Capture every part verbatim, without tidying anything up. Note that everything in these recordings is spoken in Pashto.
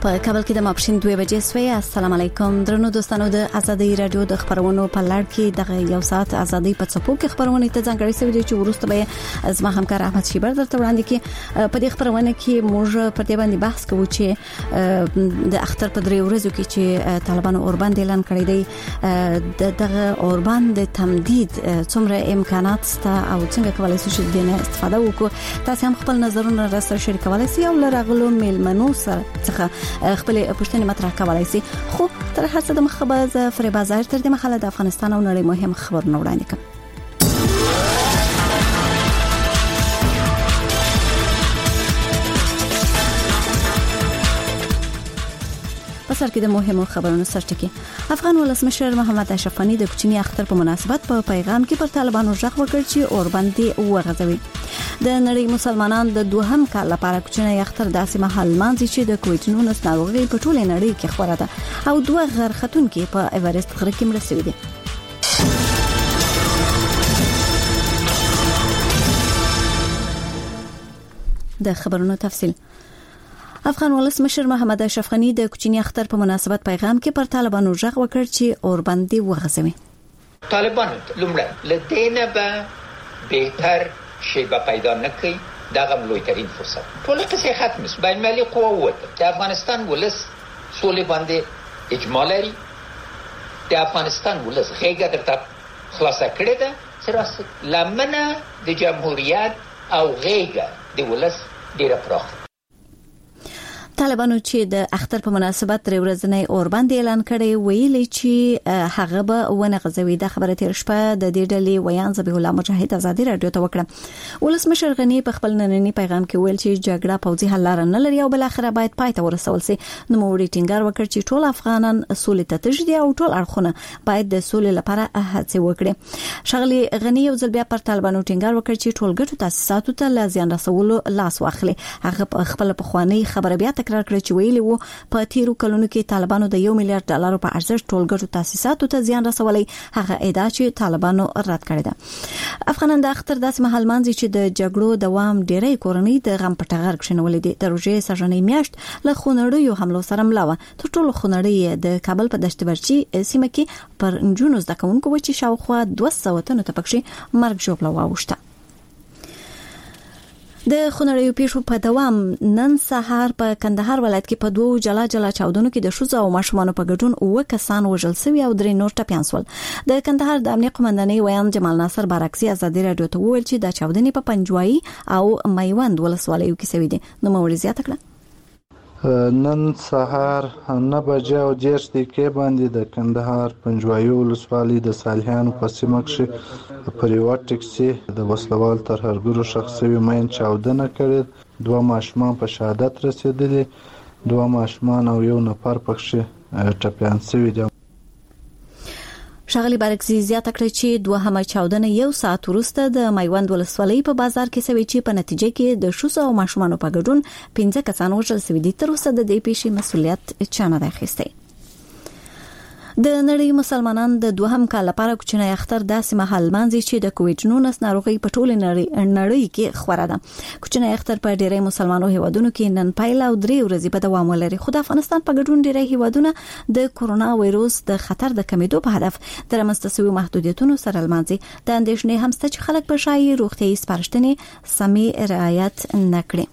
په کابل کې د ماپښین دوه بجې سوی. السلام علیکم درنو دوستانو، د ازادي رادیو د خبرونو په لړ کې د یو ساعت ازادي په څپو کې خبرونه ته ځانګړي سوي دي چې ورسته به زما همکار احمد شیبر درته وړاندې کې په دې خبرونه کې موږ په دې باندې بحث کوو چې د اختر په درې ورځو کې چې طالبانو اوربند اعلان کړی دی، دغه اوربند د تمدید څومره امکانات شته او څنګه کولای شو چې د نه استفاده وکړو. تاسو هم خپل نظرونه راته شریکولای شئ او لرغلو میلمنو سره څخه خپل پوښتنې مطرح کولای شي. خو تر هڅه د مخبز فریبا ظاهر تر دې مخاله د افغانستان او نړۍ مهم خبرونه وړاندې کوم. پسر کې د مهمو خبرونو سرټکی. افغان ولسمشر محمد اشرف غنی د کوچنی اختر په مناسبت په پیغام کې پر طالبانو ژغ وکړ چې اوربند وغځوي. د نړۍ مسلمانان د دوهم کال لپاره کوچنی اختر داسې مهال مانځي چې د کووډ نولس ناروغي په ټوله نړۍ کې خپره ده او دوه غرختونکو په ایورست غره کې مړه شوي دي. د خبرونو تفصیل. افغان ولسمشر محمد اشرف غنی د کوچنی اختر په مناسبت پیغام کې پر طالبانو ژغ وکړ چې اوربند وغځوي. طالبان لومړی لدینه به بهتر شیبه پیدا نکړي، دغه لویترین فرصت ټول قصې ختم شي. بین المللي قوه وته چې افغانستان ولس سولې باندې اجماع لري، د افغانستان ولس غېږه درته خلاصه کړې ده چې لمنه د جمهوریت او غېږه د ولس ډیره پراخه. طالبانو چې د اختر په مناسبت درې ورځې اوربند اعلان کړی ویلي چې هغه به ونه غځوي. د خبره تیر شپه د دې ډلې ویان ذبیح الله مجاهد ازادي رادیو ته وکړه. ولسمشر غنی په خپل نننی پیغام کې ویل چې جګړه پوځي حل لار نه لري او بل اخر باید پای ته ورسول شي. نو موړي ټینګار وکړ چې ټول افغانان سولې ته تجدي او ټول اړخونه باید د سولې لپاره هڅه وکړي. شغلي غنی یو ځل بیا پر طالبانو ټینګار وکړ چې ټول ګټو تاسیساتو ته لازم رسولو لاس واخلي. هغه خپل په خواني خبره بیا تکرار کړ چې ویلي وو په تیرو کلونو کې طالبانو د یو میلیارډ ډالر په ارزښت ټولګټو تاسیساتو ته زیان رسولي. هغه ادعا چې طالبانو رد کړې ده. افغانان د اختر داسې مهال مانځي چې د جګړو دوام ډېرې کورنۍ د غم په ټغر کښنولې دي. د روژې سژنې میاشت له خونړیو حملو سره ملا وه. تر ټولو خونړی د کابل په دشت برچی سیمه کې پر انجونو زده کوونکو چې شاوخوا دوه سوه تنو ته پکې مرګ ژوبله واوښته. د خونړیو پیښو په دوام نن سهار په کندهار ولایت کې په دوه جلا جلا چاودنو کې د ښځو او ماشومانو په ګډون اوه کسان وژل شوي او درې نور ټپیان شول. د کندهار د امنیت قومندانۍ ویان جمال ناصر بارکسي ازادي رادیو ته وویل چې د چاودنې په پنجوایي او میوند ولسوالیو کې شوي دي. نو موري زیاته کړه. نن سهار نه بجې او دېرش دقیقې باندې د کندهار پنجوایي ولسوالۍ د صالحیانو په سیمه کې پر یوه ټکسي د وسلوال ترهګرو ښخ شوي مین چاودنه کړې. دوه ماشومان په شهادت رسېدلي، دوه ماشومان او یو نفر پکې ټپیان شوي دي. شغلی بارکزی زیاته کړی چې دوهمه چاودنه یو ساعت وروسته د میوند ولسوالۍ په بازار کې شوې چې په نتیجه کې د ښځو او ماشومانو په ګډون پنځه کسان وژل شوي دي. تر اوسه د دې پیښې مسؤلیت چا نه دی اخیستی. د نړۍ مسلمانان د دوهم کال لپاره کوچنی اختر داسې مهال مانځي چې د کووډ نولس ناروغي په ټوله نړۍ کې خپره ده. کوچنی اختر په ډېری مسلمانو هیوادونو کې نن پیل او درې ورځې په دوام ولري. خو د افغانستان په ګډون ډېری هیوادونه د کورونا وایروس د خطر د کمیدو په هدف د رامنځته شویو محدودیتونو سره لمانځي. د اندېښنې هم شته چې خلک په شایي روغتیايي سپارښتنې سمې رعایت نه کړي.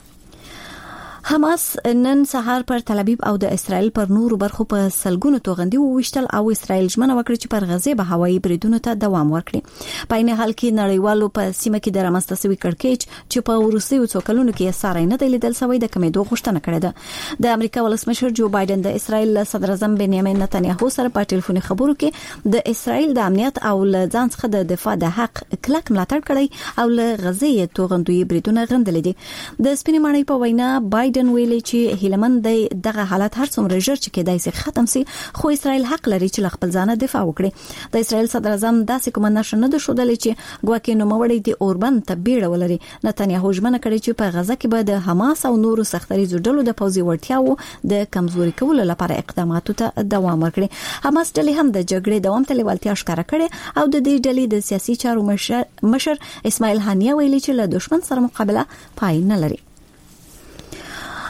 حماس نن سهار پر تل ابیب او د اسرائیل پر نورو برخو په سلګونو توغندي وویشتل او اسرائیل ژمنه وکړه چې پر غزه به هوایي بریدونو ته دوام ورکړي. په عین حال کې نړیوالو په سیمه کې د رامنځته شوي کړکېچ چې په وروستیو څو کلونو کې ساري نه دی لیدل شوی د کمیدو غوښتنه کړې ده. د امریکا ولسمشر جو بایدن د اسرائیل صدر اعظم بنیامین نتنیاهو سره په ټلیفوني خبرو کې د اسرائیل د امنیت او له ځان څخه د دفاع د حق کلک ملاتړ کړی او له غزه توغندوی بریدونه غندل دي. د سپینې ماڼۍ په وینا بایدن ویلي چې هیلمن دی دغه حالت هر څومره ژر چې کېدای شي ختم شي، خو اسرائیل حق لري چې خپل ځانه دفاع وکړي. د اسرائیل صدر اعظم داسې کوم نشو نه شودل چې ګواکې نوموړی د اوربند ته بیړه ولري. نتنیاهو ژمنه کړې چې په غزه کې به د حماس او نورو سختریزو ډلو د پوځي وړتیاو د کمزوري کولو لپاره اقداماتو ته دوام ورکړي. حماس ډلې هم د جګړې دوام ته لیوالتیا ښکاره کړې او د دې ډلې د سیاسي چارو مشر مشر اسماعیل هانیه ویلي چې له دشمن سره مقابله پای نه لري.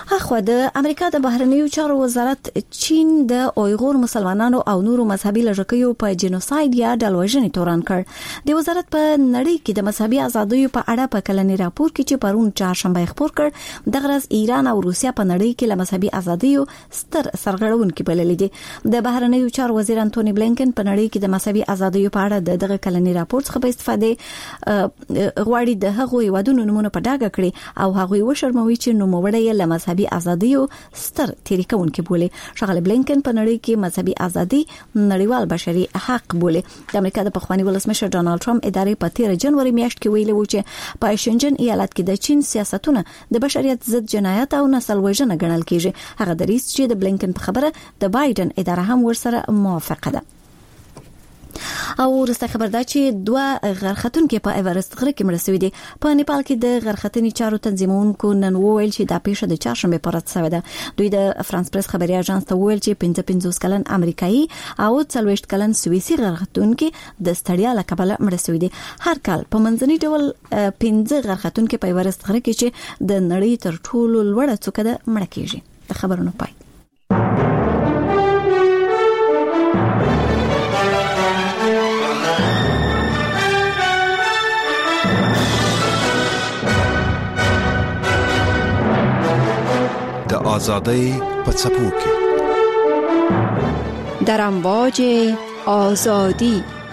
اخو د امریکا د بهرنیو چارو وزارت چین د اویغور مسلمانانو او نورو مذهبي لږکیو په جنوساید یا ډلوژنې تورن کړ. د وزارت په نړۍ کې د مذهبي ازادیو په اړه په کلنی راپور کې چې پرون چهارشنبه خبر کړ د غرض ایران او روسیا په نړۍ کې له مذهبي ازادیو ستر سرغړونکي بللې دي. د بهرنیو چارو وزیر انټونی بلینکن په نړۍ کې د مذهبي ازادیو په اړه دغه کلنی راپور څخه په استفاده غواړي د هغو یوادونو نمونه په ډاګه کړي او هغه وشرموي چې نوموړی له مذهبي ازادیو ستر تریکونکي بوله. شغله بلینکن په نړۍ کې مذهبي ازادي نړیوال بشري حق بوله. د امریکا د پخوانی ولسمشر ډانلډ ټرمپ ادارې په تیر جنوري میاشت کې ویلي و چې په شنجن ایالت کې د چین سیاستونه د بشریت ضد جنایت او نسل وژنه ګڼل کیږي. هغه دریځ چې د بلینکن په خبره د بایدن اداره هم ورسره موافقه ده. او ورسته خبر ده چې دوه غرختونکو په ایورست غره کې مړ شوي دي. په نیپال کې د غرختنې چارو تنظیمونکو نن وویل چې دا پیښه د چهارشنبه پر ورځ شوې ده. دوی د فرانس پریس خبري اژانس ته وویل چې پنځه پنځوس کلن امریکایي او څلوېښت کلن سویسي غرختونکو د ستړیا له کبله مړ شوي دي. هر کال په منځني ډول پنځه غرختونکو په ایورست غره کې چې د نړۍ تر ټولو لوړه څوکه ده مړ کیږي. د خبرونو پای. د آزادۍ په څپو کې در امواج آزادی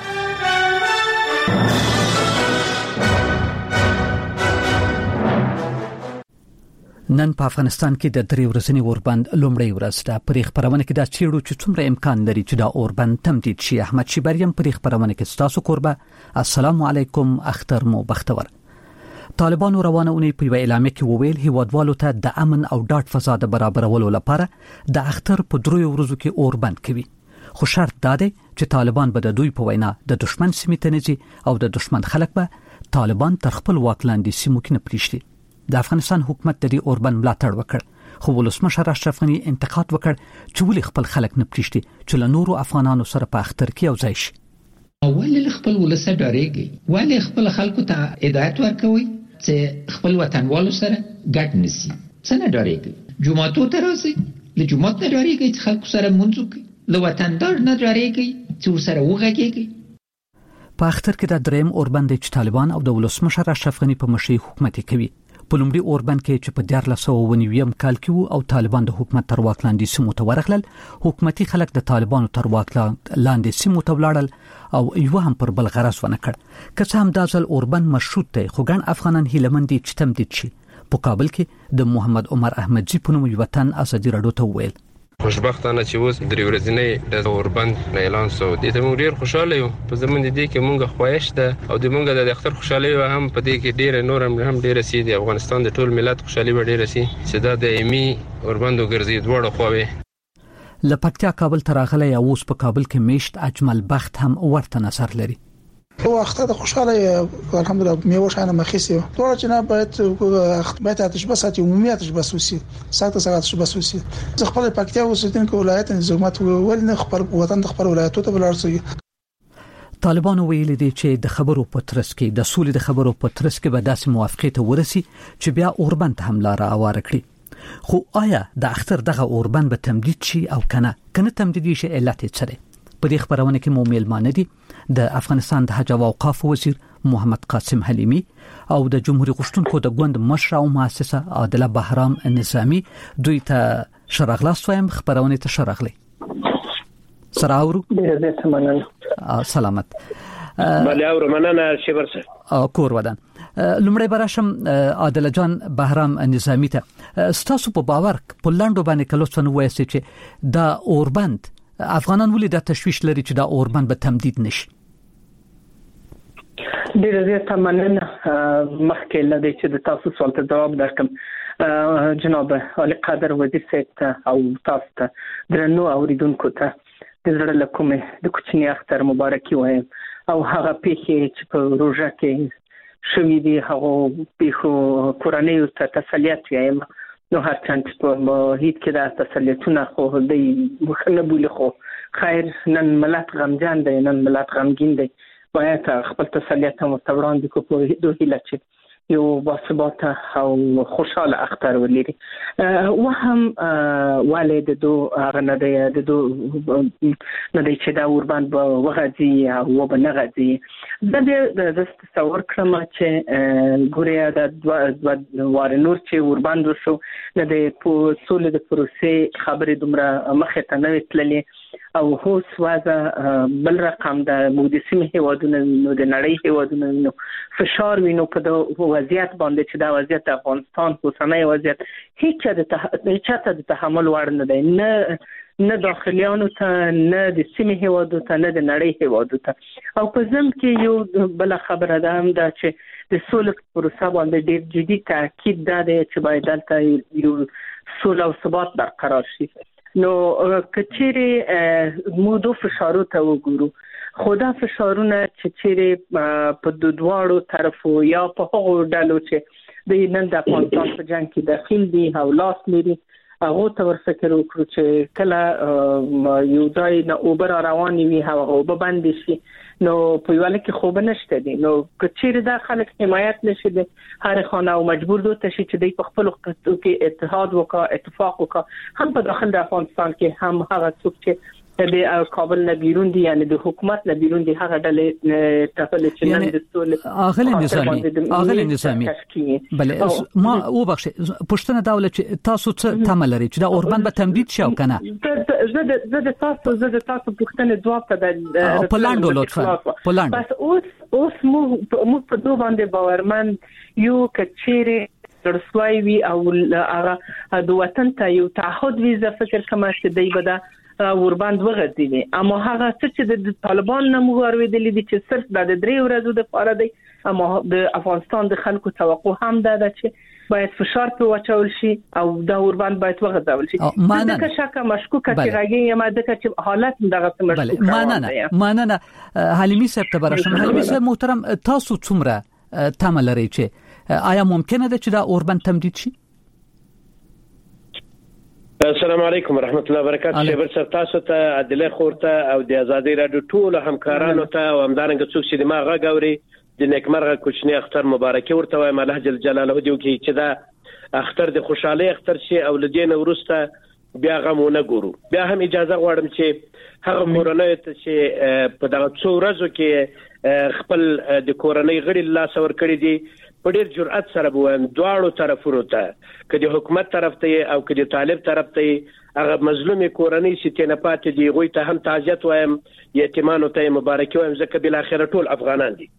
نن په افغانستان کې د درې ورځې اوربند لومړی ورځ ده. په خبرونه کې دا چیرو چې څومره امکان لري چې دا اوربند تمدید شي. احمد شیبریم په خبرونه کې ستاسو قربه. السلام علیکم، اختر مو بختور. طالبانو روانه اونۍ په اعلامیه کې وویل هیوادوالو ته د امن او ډاډ فضا د برابرولو لپاره د اختر په دریو ورځو کې اوربند کوي. خو شرط دا دی چې طالبان به د دوی په وینا د دشمن سیمې ته نه ځي او د دشمن خلک به طالبان تر خپل واک لاندې سیمو کې نه پریږدي. د افغانستان حکومت د دې اوربند ملاتړ وکړ، خو ولسمشر اشرف غني انتقاد وکړ چې ولې خپل خلک نه پریږدي چې له نورو افغانانو سره په اختر کې یو ځای شي. ولې خپل ولسه ډارېږي؟ ولې خپل خلکو ته هدایت ورکوي چې خپل وطنوالو سره ګډ نسی؟ څه نه ډارېږي؟ جمعاتو ته راځي، له جمعات نه ډارېږي چې خلکو سره مونځ وکړي، له وطندار نه ډارېږي چې ورسره وغږېږي. په اختر کې د دریم اوربند چې طالبان او د ولسمشر اشرف غني په مشرۍ حکومت کوي. په لومړي اوربند کې چې په دیارلس سوه اوه نوي کال کې وو او طالبان د حکومت تر واک لاندې سیمو ته ورغلل، حکومتي خلک د طالبانو تر واک لاندې سیمو ته ولاړل او یو هم پر بل غرض ونه کړ. که څه هم دا ځل اوربند مشروط دی، خو ګڼ افغانان هیله مند دي چې تمدید شي. په کابل کې د محمد عمر احمدزي په نوم یو وطن ازادي راډیو ته وویل خوشبختانه چې اوس درې ورځې د اوربند اعلان شو. دې ته موږ ډیر خوشاله یو. په زموږ دې کې موږ خواهش ده او د موږ د اختر خوشاله هم په دې کې ډیر نور هم ډیر سي د افغانستان د ټول ملت خوشالي به ډیر سي چې دا د ایمي اوربند وګرځي دوړو خوي. لپکتیا کابل تراغله یا اوس په کابل کې میشت اجمل بخت هم ورته نظر لري. او اخته د خوشاله الحمدلله میوه شانه مخیسه ټول چې نه باید باید آتش بس اتي عمومي آتش بس وسی ساعت ساعت آتش بس وسی خپل پکتیا اوسیدونکو ولایت نظامات ول نه خپل وطن د خپل ولایتو ته بلارسي. طالبان ویل دي چې د خبرو په ترڅ کې د سولې د خبرو په ترڅ کې به داسې موافقه ته ورسي چې بیا اوربند حمله را اواره کړي. خو آیا د اختر دغه اوربند به تمدید شي او کنه کنه تمدید شي علت څه دی؟ په دې خبرونه کې مو میلمانه دي د افغانستان د حج او اوقاف وزیر محمد قاسم حلیمی او د جمهوریت غشتونکو د ګوند مشر او مؤسسه عادله بهرام نظامی. دوی ته شرغلاس وایم، خبرونه ته شرغلی سراورو سلامت بله او مننه شبرسه کور ودان. لمړی براشم عادله جان بهرام نظامی ته ستاسو په باور په لاندو باندې کلوڅن وایي چې دا اوربند افغانان ولې د تشویش لري چې دا اوربند به تمدید نشي؟ ډېر زیات مننه. مخکې لدې چې د تاسو سوال ته جواب درکم جناب علي قادر وزیر صاحب ته او تاسو ته درنو اوریدونکو ته د زړه له کومې د کوچني اختر مبارکي وایم او هغه پیښې چې په روژه کې شوې دي هغه پیښو کورنیو ته تسلیت وایم. نو هر څنګه په هیڅ کې دا تسلیتونه خو د مخنه بوله خو خیر نن ملت غمجان دی، نن ملت غمگین دی. باید خپل تسلیت هم وړاندې کو په دوه هیله چې یو باثباته او خوشاله اختر ولري. وهم والد دو هغه نه دی د دو نه دی چې دا اوربند به وغځي او به نه غځي. د دې د تصور کړم چې ګوریا د واره نور چې اوربند وشو نه د سولې د پروسې خبرې دومره مخه ته نه تللې او هو سوازه بل رقم د مودسي هیوادونو نو د نړۍ هیوادونو نو فشار وینو په د وضعیت باندې چې دا وضعیت افغانستان اوسنۍ وضعیت هیڅ د هیڅ د تحمل وړ نه دی، نه نه داخليانو ته نه د سیمې هیوادو ته نه د نړۍ هیوادو ته. او په ځم کې یو بل خبره ده هم دا چې د سولې پروسه باندې ډېر جدي تاکید ده چې باید دلته یو سوله او ثبات برقرار شي. نو کچېره مو دو فشارو ته وګورو، خدا فشارونه چې چیرې په دوه طرفو یا په هغو ډلو چې د نن د افغانستان په جنگ کې داخل دي او لاس لري هغه ته ورفکر وکړو چې کله یو ځای نه اوبر روان وي هغه اوبه بند شي نو په یوه کې خوب نشته دي. نو کچېره دا خلک حمایت نشي دي هر خانه او مجبور دي چې چې د خپل خطو کې اتحاد وکړي، اتفاق وکړي، هم په داخل د افغانستان کې هم هغه څوک چې د کابل نه بیرون دي یعنی د حکومت نه بیرون دي هغه ډلې تفل چې نن د سولې اغلی نظامی اغلی نظامی بله ما او بخش پښتنه دولت چې تاسو څه تمه لري چې دا اوربند به تمدید شي او کنه؟ زه د زه د تاسو زه د تاسو پښتنه جواب ته د پلاندو لطفا پلاند بس اوس اوس مو مو په دوه باندې باورمن یو کچېره رسوي وي او هغه د وطن ته یو تعهد وي. زه فکر کوم چې دی به دا اوربند وغځي، اما هغه چې د طالبان نه موږ دي چې صرف د درې ورځو د پاره دی. اما د افغانستان د خلکو توقع هم ده چې باید فشار په واچول شي او د اوربند باید وغځول شي. دغه شک مشکوک چې راګي یم دغه چې حالت دغه مشکوک ماننه ماننه حلیمي صاحب ته برشم. حلیمي صاحب محترم تاسو څومره تمه لري چې آیا ممکنه ده چې دا اوربند تمدید شي؟ السلام علیکم ورحمت الله وبرکاته. شیبر سر تاسو ته عدالت خورته او د ازادي رادیو ټول همکارانو ته او همدارنګه څوک چې د ما غږ اوري د نیکمرغه کوچنی اختر مبارکي ورته وایم. الله جل جلاله دې وکړي چې دا اختر د خوشحالي اختر شي او لدین ورسته بیا غمونه ګورو. بیا هم اجازه غواړم چې هغه مورنۍ ته چې په دغه څو ورځو کې خپل د کورنۍ غړي لاس ور کړی دي په ډېر جرأت سره بوم دواړو طرفونو ته که د حکومت طرف ته او که د طالب طرف ته هغه مظلومي کورنۍ چې نه پاتې دي غوي ته هم تعزیت وایم، یتیمانو ته مبارکي وایم ځکه بل اخر ټول افغانان دي.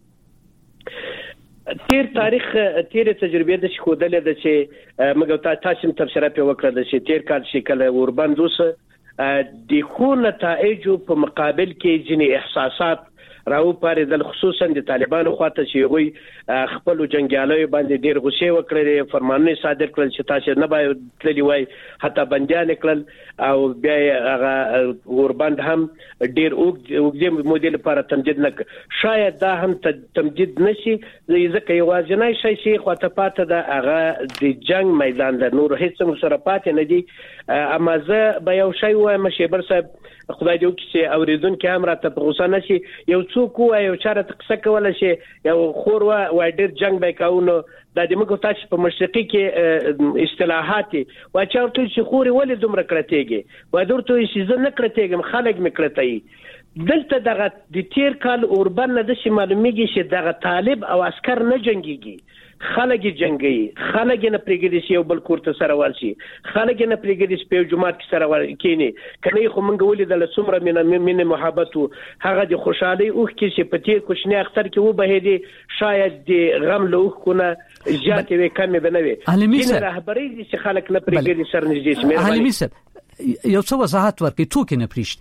تیر تاریخ تیر تجربه د شودلې د چې موږ تاسو تبصره په وکړه د چې تیر کال شکل اوربند وسه د خو نتایج په مقابل کې ځینې احساسات راو پاریدل خصوصا د طالبانو خواته چې وي خپل جنگیالو باندې ډیر غوسه وکړي، فرمانونه صادر کړل چې تاسو نه باید تللی وای، حتی بنديان کړل او بیا هغه اوربند هم ډیر وګړي مودیل لپاره تمدید نه شاید دا هم تمدید نشي ځکه یوازینی شي چې خواته پاته د هغه د جنگ میدان د نور هیڅ سره پاتې نه دي. اما زه به یو شی وایم شیبر صاحب خدای دې وکړي چې اوریدونکو هم راته په غوسه نشي، یو څوک وایي یو چاره قصه کوله شي یو خور وای ډیر جنگ به کاونه د دې موږ تاسو په مشرقي کې اصطلاحات وای چارته چې خوري ولې دومره کړتېږي وای درته چې زه نه کړتېږم خلک مې کړتې. دلته دغه د تیر کال اوربند د شي معلومیږي چې دغه طالب او عسكر نه جنگيږي، خلک جنگي، خلک نه پریګدي شي او بل کوړه سره ورشي، خلک نه پریګدي په جمعات کې سره ورکینی کني خو مونږ ولې د لسمره من من محبت هغه د خوشحالي اوخ کې چې په تیر کوشنی اختر کې و بهدي شاید د غم له اوخ کنه جاته وي کم بنوي چې رهبري چې خلک نه پریګدي سر نږدې شي. علي صاحب یو څه وضاحت ورکړي څوک نه پریشت؟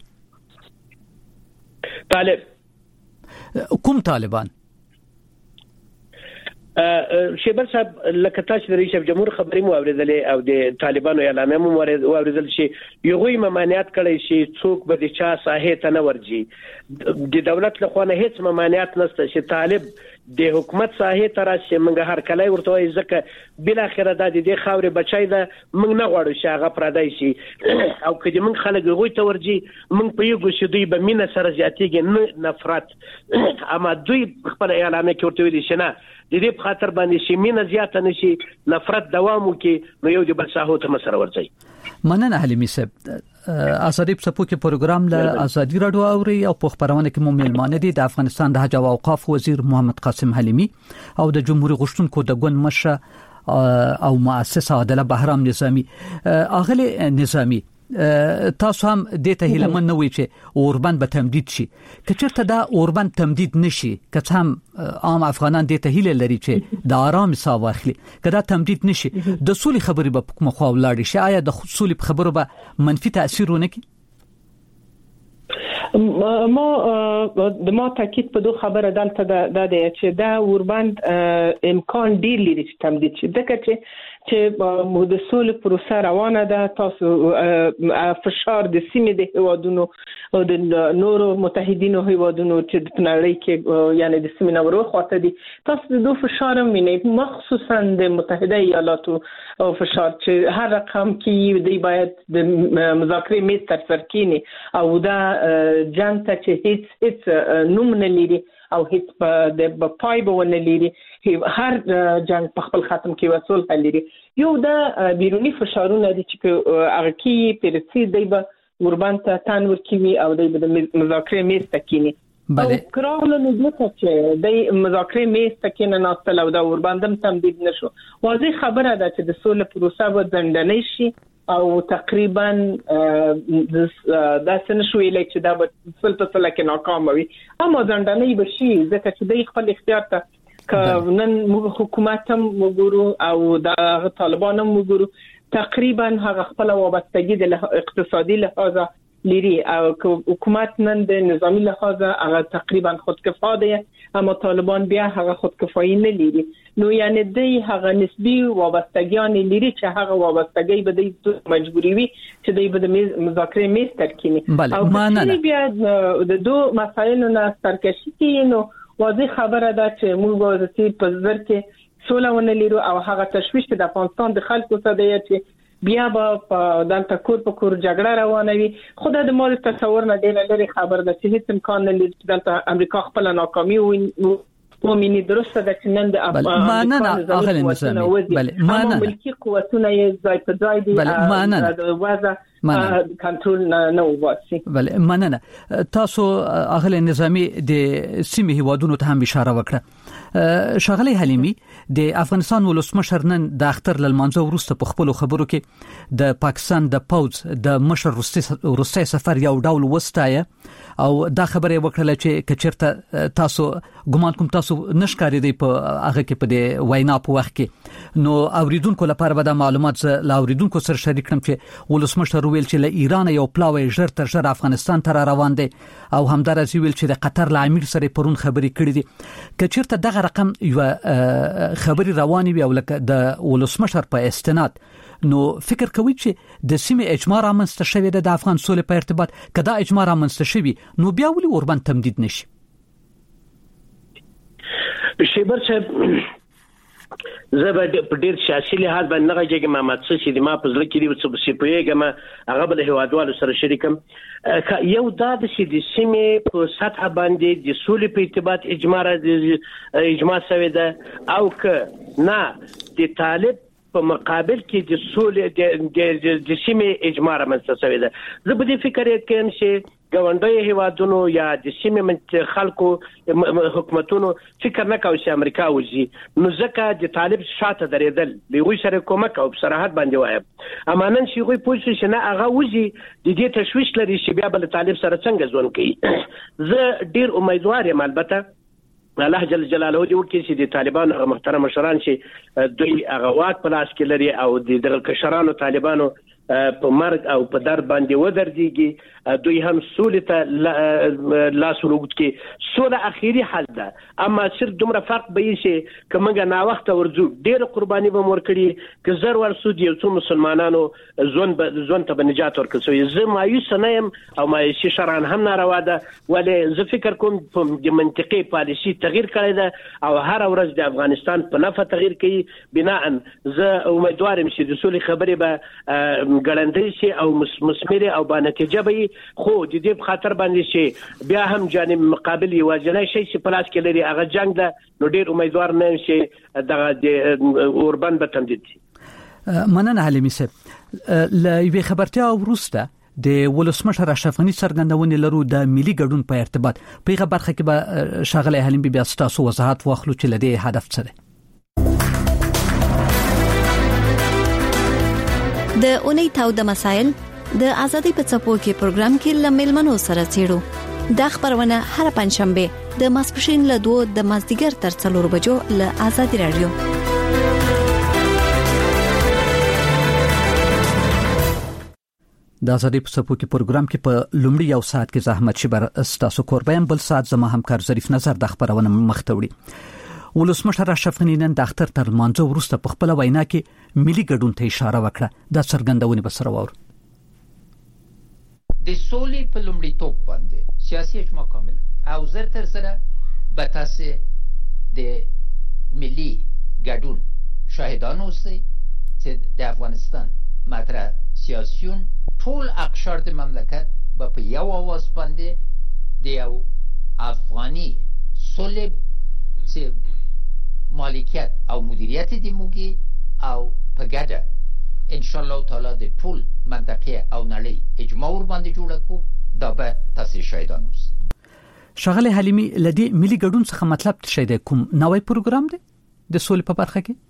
طالب کوم طالبان؟ شیبر صاحب لکه تاسو د رئیس جمهور خبرې مو اوریدلې او د طالبانو اعلامیه مو اوریدل شي یوه ممانعت کړی شي څوک به د چا ساحه ته نه ورځي، د دولت له خوا نه هیڅ ممانعت نشته چې طالب د حکومت ساحه تر چې موږ هر کله ورته وایي ځکه بل اخر د دې خاورې بچای دا موږ نه غواړو چې هغه پردای شي او کله موږ خلک غوي ته ورجي موږ په یو ګوشي دوی به مینه سره زیاتېږي نه نفرت اما دوی خپل اعلان کې ورته ویل شي نه د دې په خاطر باندې شي مینه زیاته نشي نفرت دوام وکي نو یو د بل ساحو ته مسره ورځي. مننه حلیمي صاحب. ازادي په سپو کې پروګرام له ازادي رادیو اوري او په خبرونه کې مو میلمانه دي د افغانستان د حج او اوقاف وزیر محمد قاسم حلیمي او د جمهوریت غشتونکو د ګوند مشر او مؤسس عادله بهرام نظامی. اغله نظامی تاسو هم د ته هیلمن نه وی چې اوربند به تمدید شي کچرته دا اوربند تمدید نشي که هم عام افغانان د ته هیله لري چې د آرام ساه واخلي کدا تمدید نشي د سولې خبرې به کوم خو ولاړ شي آیا د سولې خبرو به منفي تاثیر ونه کوي؟ ما د ما تاکید په دوه خبره دلته د د چې دا اوربند امکان ډیر لري چې تمدید شي دغه چې چې د سولې پروسه روانه ده تاسو فشار د سیمې د هیوادونو او د نورو متحدینو هیوادونو چې د نړۍ کې یعنی د سیمې نورو خواته دي تاسو د دوه فشار مینه مخصوصا د متحده ایالاتو او فشار چې هر رقم کې دی باید د مذاکرې میز تر سر کینی او دا جنگ ته چې هیڅ هیڅ نوم نه لري او هیڅ د پای به ونه لري هر جنگ په خپل ختم کې وصول لري یو دا بیرونی فشارونه دي چې هغه کې پرسي دی به اوربند ته تان ورکوي او د مذاکرې میز ته کینی بله کراغله نو دغه چې د مذاکرې میز ته کینه ناستل او دا اوربندم تمدید نشو واضح خبره ده چې د سولې پروسه به ځنډنی شي او تقریبا دا څنګه شویلای چې دا به څل په څل کې ناکام وي اما ځنډنی به شي ځکه چې د خپل اختیار ته نن موږ حکومت هم وګورو او د طالبان هم وګورو تقریبا هغه خپل وابستګي د اقتصادي لحاظه لري او حکومت نن د نظامی لحاظه هغه تقریبا خودکفا دی اما طالبان بیا هغه خودکفایی نه لري نو یعنی د هغه نسبی وابستګیان لري چې هغه وابستګي به د مجبوری وي چې د بده مذاکره میز ترکینی او معنی بیا د دوه مسایلو نه سرکشي کې نو واضح خبره ده چې موږ به د په ځر کې سوله ونه لرو او هغه تشویش د افغانستان د خلکو څخه دی چې بیا به دلته کور په کور جګړه روانه وي خدای د مال تصور نه دی لري خبر ده چې هیڅ امکان نه لري چې دلته امریکا خپل ناکامي ومني درسته ده چې نن د افغانستان اغل نظامی بله معنی ملکی قوتونه یې ځای په ځای دي بله معنی د وضع کنټرول نه وباسي بله مننه تاسو اغل نظامی د سیمې هیوادونو ته هم اشاره وکړه شغله حلیمي د افغانستان ولسمشر نن د اختر لمانځه وروسته په خپل خبرو کې د پاکستان د پوز د مشر روسي سفر یو ډول وستایه او دا خبره وکړه چې کچرته تاسو ګمان کوم تاسو نشکاري دی په هغه کې په د وینا په وخت کې نو اوریدونکو لپاره به د معلومات لا اوریدونکو سره شریک کړم چې ولسمشر ویل چې له ایران یو پلاوی ژر تر ژر افغانستان ته روان دي او همدارس ویل چې د قطر له امیر سره پرون خبرې کړې دي کچرته دغه رقم یو خبري رواني وي او لکه د ولسمشر په استناد نو فکر کوي چې د سیمې اجماع رامنځته شوی د افغان سولې په ارتباط کدا اجماع رامنځته شوی نو بیا ولي اوربند تمدید نشي شیبر صاحب زه په ډیر سیاسي لحاظ باندې نه غږیږم ما څه چې د ما په ځل کې دی څه څه پیګم هغه بل هوادوالو سره شریکم یو دا د سیمې په سطح باندې د سولې په ارتباط اجماع اجماع شوی ده او که نه د طالب په مقابل کې د سولې د د سیمې اجماع رامنځته شوی ده زه په دې فکر کوم چې ګاونډي هیوادونو یا د سیمې من خلکو حکومتونو فکر نه کوي چې امریکا وځي نو ځکه د طالب شاته درېدل به وي سره کومک او صراحت باندې وایم اما نن شي غوي پوه شي نه هغه وځي د دې تشويش لري چې بیا بل طالب سره څنګه ځون کوي زه ډیر امیدوار یم البته الله جل جلاله دې وکړي چې د طالبانو هغه محترم مشران چې دوی هغه واک په لاس کې لري او د دغه کشرانو طالبانو په مرګ او په در باندې ودرېږي دوی هم سولې ته لاس ورغوت کې سوله اخیری حل ده اما صرف دومره فرق به شي کومه نا وخت ورځو ډېر قرباني به مور کړی ک زر ور سود یو څو مسلمانانو ځون ځون ته نجات ورکړي زه مایوس نه یم او مایوسي شرعاً هم ناروا ده ولې زه فکر کوم په منطقي پالیسي تغییر کړی ده او هر ورځ د افغانستان په نفع تغییر کوي بناء زه امیدوار یم چې د سولې خبرې به ګړندې شي او مثمره او با نتیجه به خو د دې په خاطر باندې شي بیا هم جانب مقابل یوازینی شي چې پلاس کې لري هغه جنگ ده نو ډیر امیدوار نه شي د اوربان به تمدید شي. مننه حلیمي صاحب ل یوې خبرتیا وروسته د ولسمشر اشرف غنی څرګندونې لرو د ملي ګډون په ارتباط په هغه برخه کې به شاغله حلیمي بیا ستاسو وضاحت واخلو چې لدی هدف څه دی. د اونۍ تاوده مسائل د ازادي په څپو کې پروګرام کې لمل منو سره چیرو د خبرونه هر پنځشنبه د ماسپښین له دوه د مازدیګر تر څلور بجو له ازادي رادیو. د ازادي په څپو کې پروګرام کې په لومړي یو ساعت کې زحمت شبر ستاسو قربان بل ساعت زما همکار ظریف نظر د خبرونه مختوړي. ولسمشر اشرف غنی نن د اختر تر مانځو وروسته په خپل وینا کې ملي ګډون ته اشاره وکړه. د څرګندونې بسره وور د سولې په لومړیتوب باندې سیاسي اجماع کامل او زر تر سره به تاسو د ملي ګډون شاهدان اوسئ چې د افغانستان مطرح سیاسيون ټول اقشار د مملکت به په یو اواز باندې د یو افغاني سولې مالکیت او مدیریت د موږي او په ګډه ان شاء الله تعالی د ټول منطقه او نړۍ اجماع ور باندې جوړ کو دا به تاسو شاهدان اوسئ. شغله حلیمي لدی ملي ګډون څخه مطلب څه دی کوم نوې پروګرام دی د سولې په برخه کې؟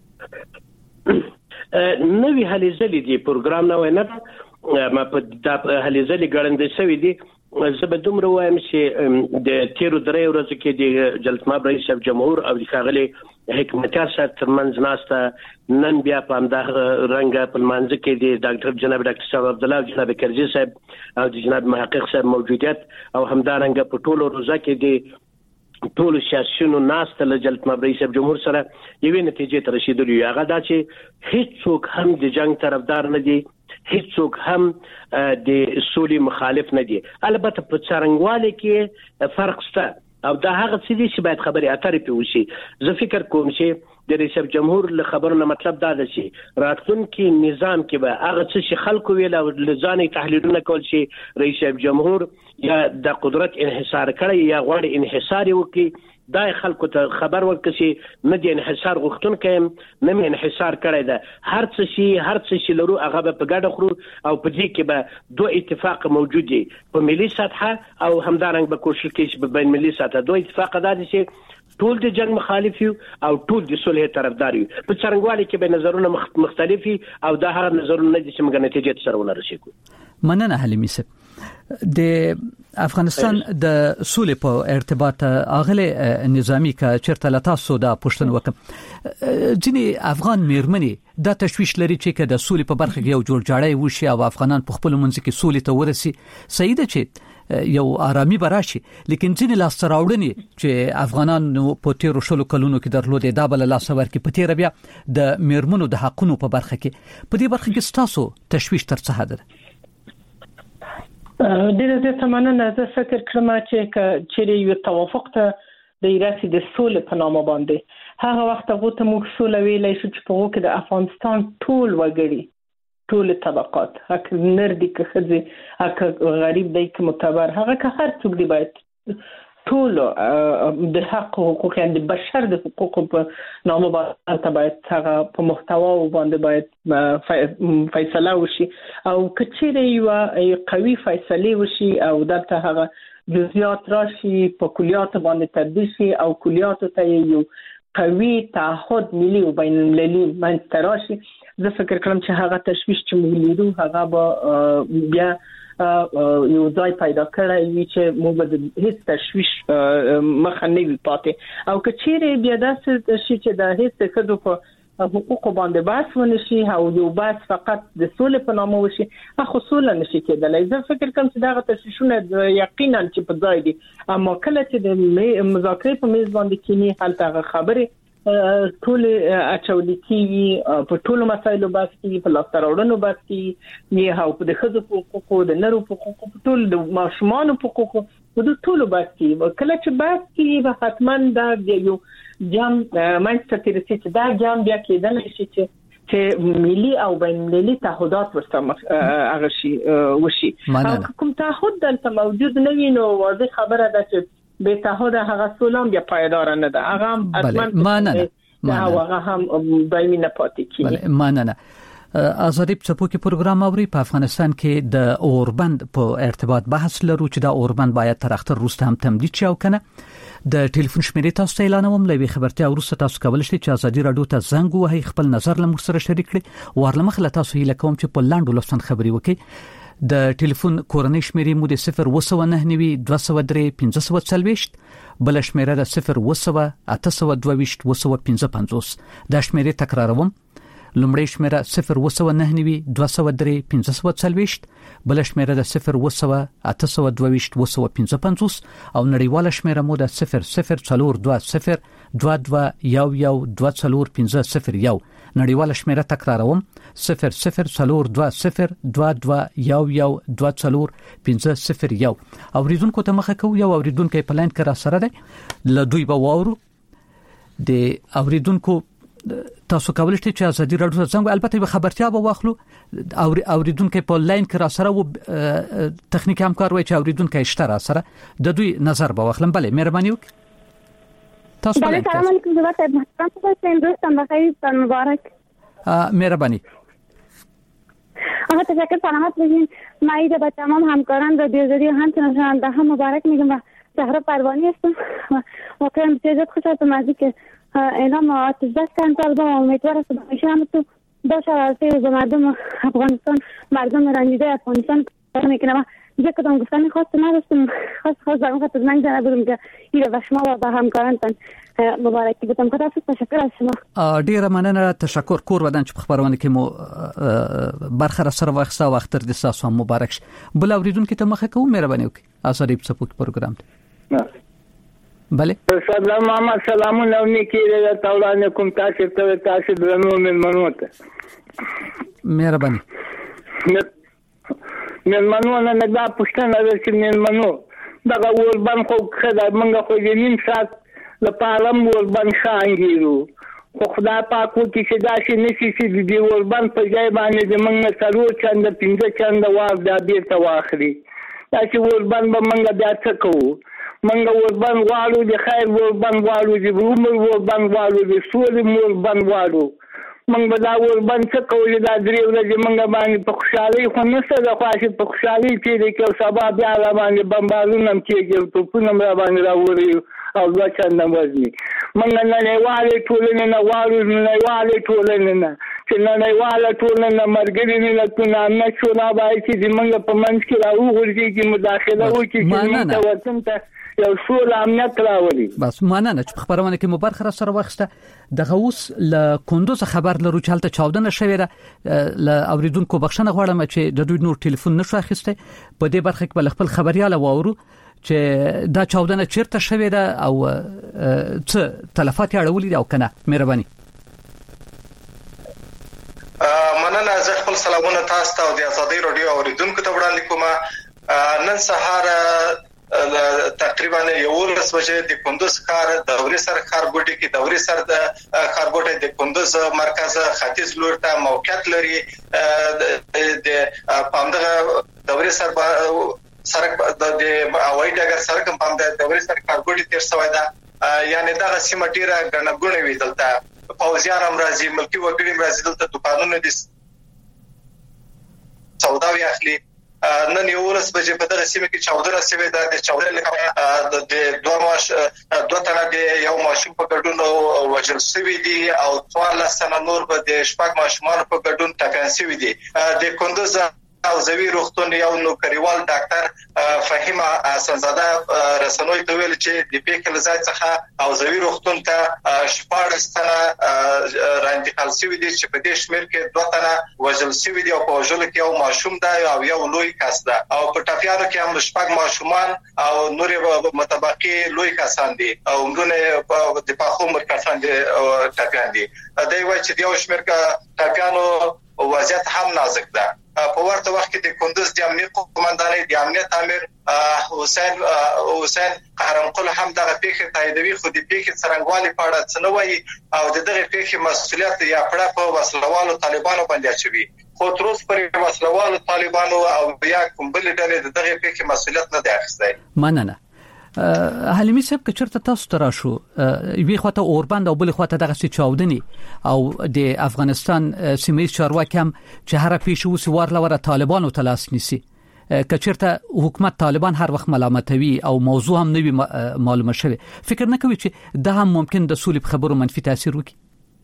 نوې هلې ځلې دی پروګرام نوې نه ما په د هلې ځلې ګړندې شوې دي زه به دومره وایم چې د تیرو درې ورځې کې د جلسه رئیس جمهور او د ښاغلي حکمتیار صاحب ترمنځ ناسته نن بیا په همدغه رنګه په منځ کې د ډاکټر جناب ډاکټر صاحب عبد الله جناب کرزي صاحب او د جناب محقق صاحب موجودیت او همدارنګه په ټولو روزه کې د ټولو سیاسيونو ناسته له جلسه رئیس جمهور سره یوې نتیجې ته رسیدلی یو هغه دا چې هیڅوک هم د جنگ طرفدار نه دي هیڅوک هم د سولې مخالف نه دي البته په څرنګوالي کې فرق شته او دا هغه څه دي چې باید خبرې اترې په وشي زه فکر کوم چې د رئیس جمهور له خبرونو مطلب دا ده چې راتلونکي نظام کې به هغه څه چې خلکو ویل او لزانې تحلیلونه کول شي رئیس جمهور یا د قدرت انحصار کړي یا غواړي انحصار وکړي دا خلکو ته خبر ورکړي نه دي انحصار غوښتون کيم نه مې انحصار کړی ده هر څه شي هر څه شي لرو هغه په ګډه خورو او په دې کې به دوه اتفاق موجود دي په ملي سطح او همدارنګ به کوشش کوي چې په بین ملي سطح دوه اتفاق دا دي چې ټول د جنگ مخالف یو او ټول د صلح طرفدار یو په څرنګوالي کې به نظرونه مختلفي او دا هغه نظرونه دي چې موږ نتیجې سره ونرسېږو. مننه حلیمي صاحب. د افغانستان د سولې په ارتباط اغله نظامی کا چرته لتاسو دا پښتنه وکم ځینی افغان میرمنې دا تشویش لري چې د سولې په برخه کې یو جوړ جاړی وشي او افغانان په خپل منځ کې سولې ته ورسي سیده چې یو آرامي براشي لیکن ځینې لاس راوړنی چې افغانان په تیرو شلو کلونو کې درلودې دا بل لاس ور کې په تیر بیا د میرمنو د حقونو په برخه کې په دې برخه کې تاسو تشویش تر څه حد ده؟ ډیره زه مننه زه فکر کوم چې چې یو توافق ته د ایراسي د سولې په نامه باندې هغه وخت هغه ته موږ سولې ویلای شو چې په هغه کې د افغانستان ټول وګړي ټول طبقات هک نردي که خځې هک غریب دی که معتبر هغه که هر څوک دی باید ټول د حق حقوق د بشر د حقوق په نامه باندې باید هغه په محتوا باندې باید فیصله وشي او کچېره یو قوي فیصله وشي او دلته هغه جزئیات راشي په کلیات باندې تدبیر شي او کلیات ته یو قوي تعهد ملي او بین المللي منځ راشي. زه فکر کوم چې هغه تشویش چې موږ لیدو هغه به بیا یو ځای پیدا کړی وي چې موږ د هیڅ تشویش مخه نه وي پاتې او که چیرې بیا داسې شي چې د هیڅ څه په حقوق باندې بحث ونشي او یو بحث فقط د سولې په نامه وشي اخو سولې نشي کېدلای. زه فکر کوم چې دا تشویشونه یقینا چې په ځای دي، اما کله چې د مذاکرې په میز باندې کینی هلته خبرې ټول اچول کیږي، په ټولو مسایلو بحث کیږي، په لاستراوړنو بحث کیږي، نه هاو په د خځو په حقوقو، د نرو په حقوقو، په ټول د ماشومان په حقوقو، په د ټولو بحث کیږي. کله چې بحث کیږي به حتما دا یو جام منځته ترسي چې دا جام بیا کېدل شي چې چې ملي او بین المللي تعهدات ورته هغه شي وشي. کوم تعهد دلته موجود نه وي نو واضح خبره ده چې به تعهد هغه سولم بیا پایدار نه ده، هغه اصلا ماننه هغه هم دایمي نه پاتې کیږي. بله ماننه. آزادی په کې پروګرام اوري. په افغانستان کې د اوربند په ارتباط بحث لرو چې دا اوربند باید تر اختر وروسته هم تمدید شي او کنه. د ټلیفون شمیرې تاسو ته اعلانوم، لوي خبرتیا وروسته تاسو کولای شئ چې ازادي رادیو ته زنګ ووهئ، خپل نظر له موږ سره شریک کړئ. ورلمخ له تاسو هیله کوم چې په لاندو لفظن خبري وکړئ. د ټلیفون کورنۍ شمیرې مو د صفر وسو نه نوي دوه سو درې پنځه سو څلويشت، بل شمیره د صفر وسو اته سو دوه ویشت وسو پنځه پنځوس. دا شمیرې تکراروم، لومړی شمیره صفر وسو نه نوي دوه سو درې پنځه سو څلويشت، بل شمیره د صفر وسو اته سو دوه ویشت وسو پنځه پنځوس او نړیواله شمیره مو د صفر صفر څلور دوه صفر دوه دوه یو یو دوه څلور پنځه صفر یو. نړیواله شمیره تکراروم، صفر صفر څلور دوه صفر دوه دوه یو یو دوه څلور پنځه صفر یو. اوریدونکو ته مخه کو، یو اوریدونکو په لاین کې را سره دی، له دوی به واورو. د اوریدونکو تاسو کولای شئ چې ازادي رادیو څنګه البته به خبرتیا به واخلو. او اوریدونکو په لاین کې را سره و تخنیکی همکار وای چې اوریدونکو اشترا سره د دوی نظر به واخلم. بله مهرباني وکړئ. تاسو بله سلام علیکم جناب صاحب، محترم صاحب امروز بخیر مبارک. مهربانی. آقا تشکر، سلامت باشین. من به تمام همکاران رادیو آزادی و همچنین شنونده ها مبارک میگم و زهرا پروانی هستم و واقعا بسیار خوشحالم از اینکه اعلام آتش بس کردن طالبان و امیدوار هستم همیشه هم تو باشه از مردم افغانستان، مردم رنجیده افغانستان کار میکنم. دیگه کدام گفتن خاص نداشتم، خاص خاص در اون خاطر زنگ زنه بودم که ایره و شما و به همکارانتان مبارکی بودم. خداحافظ، تشکر از شما. ډیره مننه، تشکر. کور ودان چې په خبرونه کې مو برخه سره واخسته او اختر د تاسو مبارک شه. بل اوریدونکو ته مخه کوم، مهرباني وکړئ. آزادی په سپوږ پروګرام ته. بله سلام محمد، سلامونه او نیکی له تولانه کوم تاسو ته تاسو درنو ملمنو ته. مهرباني. ملمنو نه نه دا پښتنه د ملمنو دغه وربان خو خدای منګه خو یې نیم سات لپاره وربان شانګیرو. خو خدای پاک وکړي چې دا شي نشي چې د وربان په ځای باندې د منګه سرو چند پنځه چند وار د بیرته واخلي. دا چې وربان به منګه بیا څه کوو؟ منګه وربان غواړو، د خیر وربان غواړو، د عمر وربان غواړو، د سولې وربان غواړو. منګ به دا وربان څه کوو؟ دا درې ورځې منګه باندې په خوشحالۍ خو نشته ده، خو چې په خوشحالۍ تېرې کړي او سبا بیا را باندې بمبارونه هم کېږي او توپونه هم را باندې راوري او دوه چنده وزني. منګه نړیوالې ټولنې نه غواړو، نړیوالې ټولنې نه چې نړیواله ټولنه ملګري ملتونه امنیت شورا باید چې زموږ په منځ کې راوغورځېږي، مداخله وکړي چې موږ ته وطن ته یو سوله امنیت راولي. بس مننه چې په خبرونه کې مو برخه را سره واخیسته. دغه اوس له کندوز خبر لرو چې هلته چاودنه شوې ده. له اوریدونکو بخښنه غواړم چې د دوی نور ټلیفون نشو اخیسته. په دې برخه کې بل خپل خبرياله واورو چې دا چاودنه چیرته شوې ده او څه تلفات یې اړولې دي او کنه. مهرباني. مننه. زه خپل سلامونه تاسو ته او د ازادي رادیو اوریدونکو ته وړاندې کوم. نن سهار تقریبا یو ورځ بجې د کندوز ښار دوري سر ښارګوټي کې دوري سر د ښارګوټي د کندوز مرکز ختیځ لور ته موقعیت لري. د پامدغه دوري سر سرک د هوایي ډګر سرک په د دوري سر ښارګوټي تیر شوی دا، یعنی دا سیمه ډیره غنغونه وي. دلته پوځیان هم راځي، ملکی وګړي هم راځي، دلته دکانونه دي، سودا وی اخلي. نن یو ورځ بجې په دغه سیمه کې چاودنه شوې ده. د چاودنې لپاره د دوه ماش دوه تنه د یو ماشوم په ګډون وژل شوي دي او څوارلس تنه نور به د شپږ ماشومان په ګډون ټاکل شوي دي. د کندوز حوزوي روغتون یو نوکریوال ډاکټر فهیم حسنزاده رسنوي ته ویل چې د پیکل ځای څخه حوزوي روغتون ته شپږ ستنه را انتقال شوی دي چې په دې شمیر کې دوه تنه وژل شوی دي او په وژلو کې یو ماشوم دی او یو لوی کس دی او په ټاپیانو کې هم شپږ ماشومان او نور متبقي لوی کسان دي او عمرونه د پاخو مرکزان دي ټاپیان دي دا یو چې یو شمیر کا ټاپیانو وضعیت هم نازک ده. په ورته وخت کې د کندوز د امنیت قومندانۍ د امنیت امیر حسین حسین قهرمقل هم دغه پیښه تاییدوي خو د پیښې څرنګوالي په اړه څه نه وایي او د دغه پیښې مسؤلیت یا پړه په وسلوالو طالبانو باندې اچوي خو تر اوسه پورې وسلوالو طالبانو او یا کوم بل ډلې د دغه پیښې مسؤلیت نه دی اخیستی. مننه. حلیمي صاحب که چرته تاسو ترا شو وی خواته اوربند او بل خواته دغه څه چاودنی او د افغانستان سیمې چارواکي هم چې هر پیښه وسی ورلوره طالبانو تلاس نیسی که چرته حکومت طالبان هر وخت ملامتوي او موضوع هم نوي معلومه شوی فکر نه کوي چې ده هم ممکن د سولې خبرو منفي تاثیر وکړي؟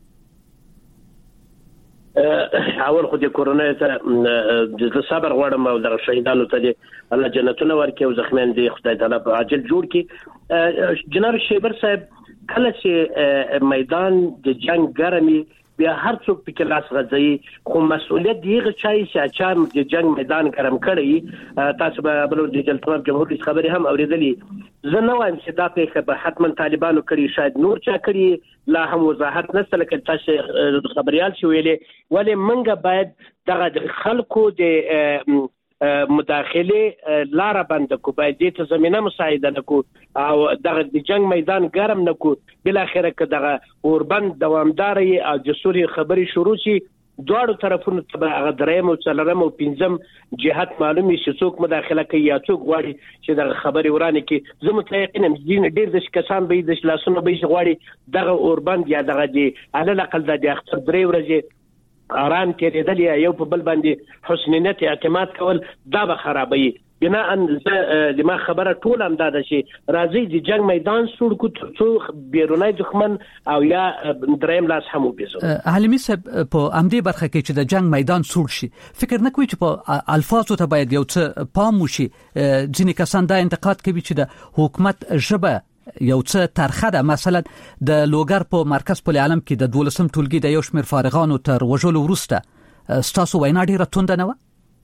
اول خو د کورونا ته د صبر غواړم او د شهیدانو ته الله جنتونه ورکړي او زخمیان دي خدای تعالی په عاجل جوړ کړي. جناب شیبر صاحب کله چې میدان د جنگ ګرمي بیا هر څوک په کلاس غځي خو مسؤلیت دیغه چای چې اچار د جنگ میدان ګرم کړي تاسو به بل د جلطناب جمهوریت خبري هم اوریدلې زه نو وایم چې دا پیښه به حتما طالبانو کړي شاید نور چا کړي لا هم وضاحت نشته لکه تاسو خبريال شو ویلې ولې منګه باید دغه خلکو د مداخله لار بند کو باید دې ته زمينه مساعده نکو او دغه د جنگ میدان ګرم نکو بل اخره که دغه اوربند دوامداري او د سوري خبري شروع شي دواړو طرفونو ته هغه درېم او څلورم او پنځم جهات معلومي چې څوک مداخله کوي یا څوک غواړي چې دغه خبري ورانه کې زه متيقن یم چې ډېر د کسان به د لاسونو به غواړي دغه اوربند یا دغه دی علل اقل د اختر درې ورځې آرام کېدل یا یو په بل باندې حسن نیت اعتماد کول دا به خرابوي. بنا ان د ما خبره ټول هم دا ده چې راځي د جنگ میدان سور کو څو بیرونی دښمن او یا دریم لاس هم وبېسو. حلیمي صاحب په امدی برخه کې چې د جنگ میدان سور شي فکر نه کوي چې په الفاظو ته باید یو څه پام وشي؟ ځینې کسان دا انتقاد کوي چې د حکومت ژبه یو څه ترخه ده، مثلا د لوګر په مرکز په عالم کې د دولسم ټولګي د یو شمېر فارغانو تر وژلو وروسته ستاسو وینا ډیره تونده نه و؟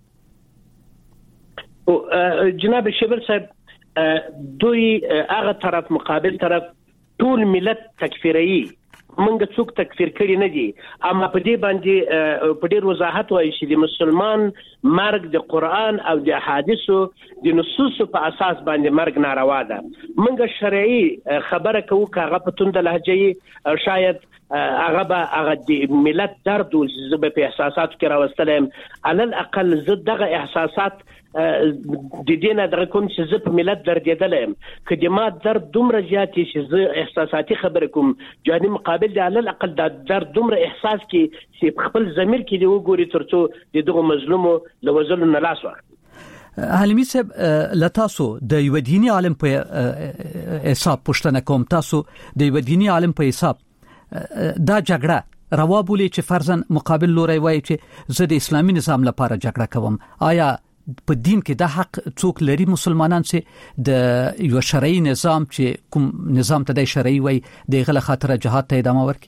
جناب شیبر صاحب دوی هغه طرف مقابل طرف ټول ملت تکفیري منګه څوک تکفیر کړي نه دي اما په دې باندې په ډېر وضاحت وایي چې د مسلمان مرګ د قرآن او د احادیثو د نصوص په اساس باندې مرګ ناروا ده. منګه شرعي خبره کوو کاغه په توند لهجه شاید هغه به هغه د ملت درد او زب په احساسات کې راوستلم علل اقل زد دغه احساسات د دې نه درې کوم چې زه په ملت دردېدلم که د ما درد دومره زیات چې زه احساساتي خبرې کوم جاني مقابل د علل اقل د درد دومره احساس کې چې خپل ضمیر کې دی وګوري ترڅو د دغه مظلومو له وژلو نه لاس واخلي. حلیمي صاحب لتاسو د یو دینی عالم په حساب پښتنه کوم تاسو د یو دینی عالم په حساب دا جګړه روا بولی چې فرضاً مقابل لوري وایي چې زه د اسلامي نظام لپاره جګړه کوم، آیا په دین کې دا حق څوک لري مسلمانان چې د یو شرعي نظام چې کوم نظام ته د شرعي وای د غل خاطر جهاد ته ادامه ورکړي؟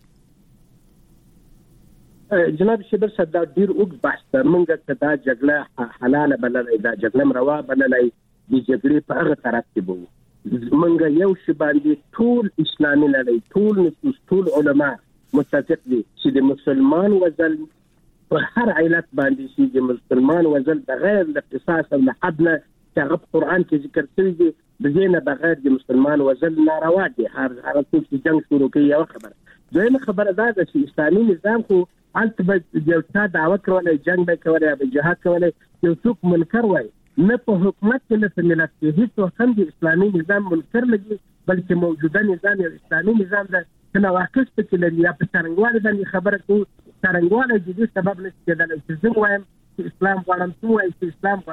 جناب شیبر صاحب دا ډیر اوږد بحث ده. موږ ته دا جګړه حلاله بللای دا جګړه روا بللای د جګړې په هغه طرف کې بو موږ یو شی باندې ټول اسلامي لړۍ ټول نصوص ټول علما متفق دي چې د مسلمان وزن په هر علت باندې چې د مسلمان وزن بغیر د قصاص او حد نه چې هغه قرآن کې ذکر شوی دی بزینه بغیر د مسلمان وزن ناروا دي. هر هر څوک چې جنگ شروع کوي یو خبره دویمه خبره دا ده چې اسلامي نظام خو البته به یو څه دعوت کولای جنگ به کولای یا جهاد کولای یو څوک منکر وای نه په حکومت کې نه په ملت کې هیڅ هم د اسلامي نظام منکر لګي بلکې موجوده نظام یو اسلامي نظام ده چې نو واقع څه لري یا په څنګه باندې خبره کوي څنګه د دې سبب نشي کېدل چې زه وایم چې اسلام غواړم څو وایم چې اسلام غواړي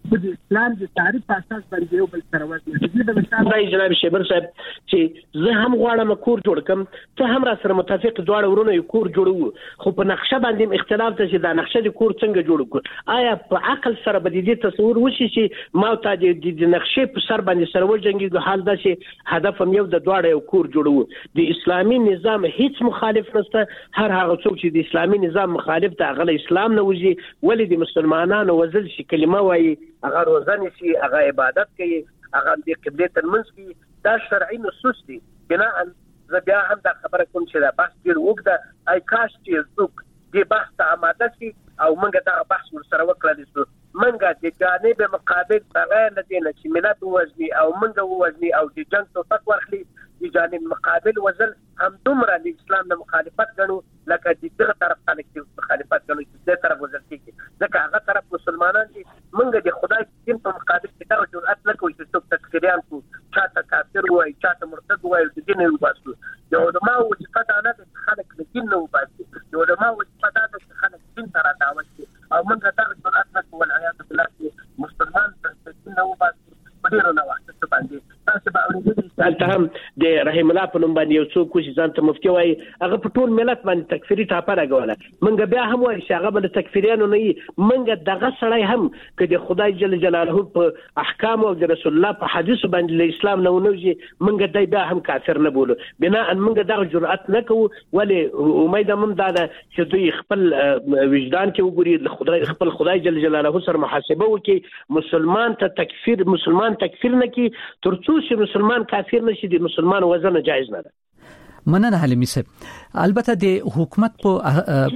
د اسلام د تعریف په اساس باندې یو بل سره وځي. د مثال راي جناب شیبر صاحب چې زه هم غواړم کور جوړ کم، ته هم را سره متفق دواړه ورونه یو کور جوړو، خو په نقشه باندې اختلاف ته چې دا نقشه د کور څنګه جوړ کړو. آیا په عقل سره به دې تصور وشي چې ما ته د نقشې په سر باندې سره وجنګي حال دا چې هدف هم یو د دواړه یو کور جوړو؟ د اسلامي نظام هیڅ مخالف نشته. هر هغه څوک چې د اسلامي نظام مخالف ته غل اسلام نه وځي، ولې د مسلمانانو وزل شي کلمه وایي، هغه روزانه شي، هغه عبادت کوي، هغه د قبله ترمنځ کی دا شرعي نصوص دي. بنا زه بیا هم دا خبره کوم چې دا بحث ډیر وګړه آی کاش چې څوک دې بحث ته آماده شي او موږ دا بحث ورسره وکړو چې موږ د جانب مقابل بغیر له دې چې ملت وزني او موږ وزني او د جنگ ته تک ورخلي د جانب مقابل وزل هم دومره د اسلام د مخالفت غنو لکه د دغه طرف خلک چې مخالفت غنو چې د طرف وزل کیږي، ځکه هغه طرف مسلمانان دي. موږ د خدای دین په مقابل کې دا جرأت نه کوي چې څوک تکفیریان کو، چاته کافر وایي، چاته مرتد وایي، د دین نه وباسو. د علماء وظیفه دا نه ده خلک د دین نه وباسي، د علماء وظیفه دا ده چې خلک دین ته راټاوي او موږ دا جرأت نه کوو والعیاذ بالله چې مسلمان د دین نه وباسي. په ډیرو نه وخت څه باندې تاسو به اورېدلي دلته هم د رحیم الله په نوم باندې یو څوک چې ځان ته مفتي وایي، هغه په ټول ملت باندې تکفیري ټاپه راغوله. موږ بیا هم وایو چې هغه به د تکفیریانو نه وي. موږ دغه سړی هم که د خدای جل جلاله په احکام او د رسول الله په حدیث باندې له اسلام نه ونوځي، موږ دای بیا هم کافر نه بولو. بنا ان موږ دغه جرأت نه کوو. ولې امید هم دا ده چې دوی خپل وجدان کې وګوري، خدای خپل خدای جل جلاله سره محاسبه وکړي، مسلمان ته تکفیر مسلمان تکفیر نه کی ترڅو چې مسلمان کافر نشي، د مسلمان وزن جایز نه ده. مننه حلیمي صاحب. البته د حکومت په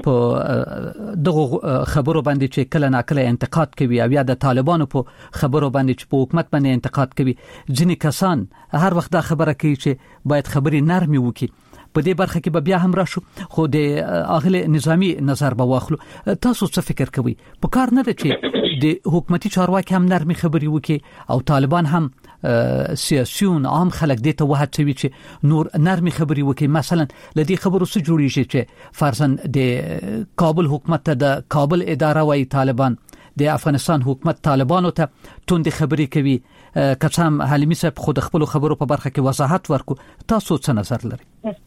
په دغه خبرو باندې چې کله ناکله انتقاد کوي او یا د طالبانو په خبرو باندې چې په حکومت باندې انتقاد کوي، ځینې کسان هر وخت دا خبره کوي چې باید خبرې نرمي وکړي. په دې برخه کې به بیا هم راشو، خو د اغله نظامی نظر به واخلو. تاسو څه فکر کوئ؟ په کار نه ده چې د حکومتي چارواکي هم نرمي خبري وکړي او طالبان هم سیاسيون عام خلک دې ته وهڅوي چې نور نرمي خبري وکړي؟ مثلا لدی خبرو څه جوړیږي چې فرضاً د کابل حکومت ته د کابل اداره وايي طالبان، د افغانستان حکومت طالبانو ته توند خبري کوي. کچام حلیمي صاحب خود خپل خبرو په برخه کې وضاحت ورکو، تاسو څه نظر لرئ؟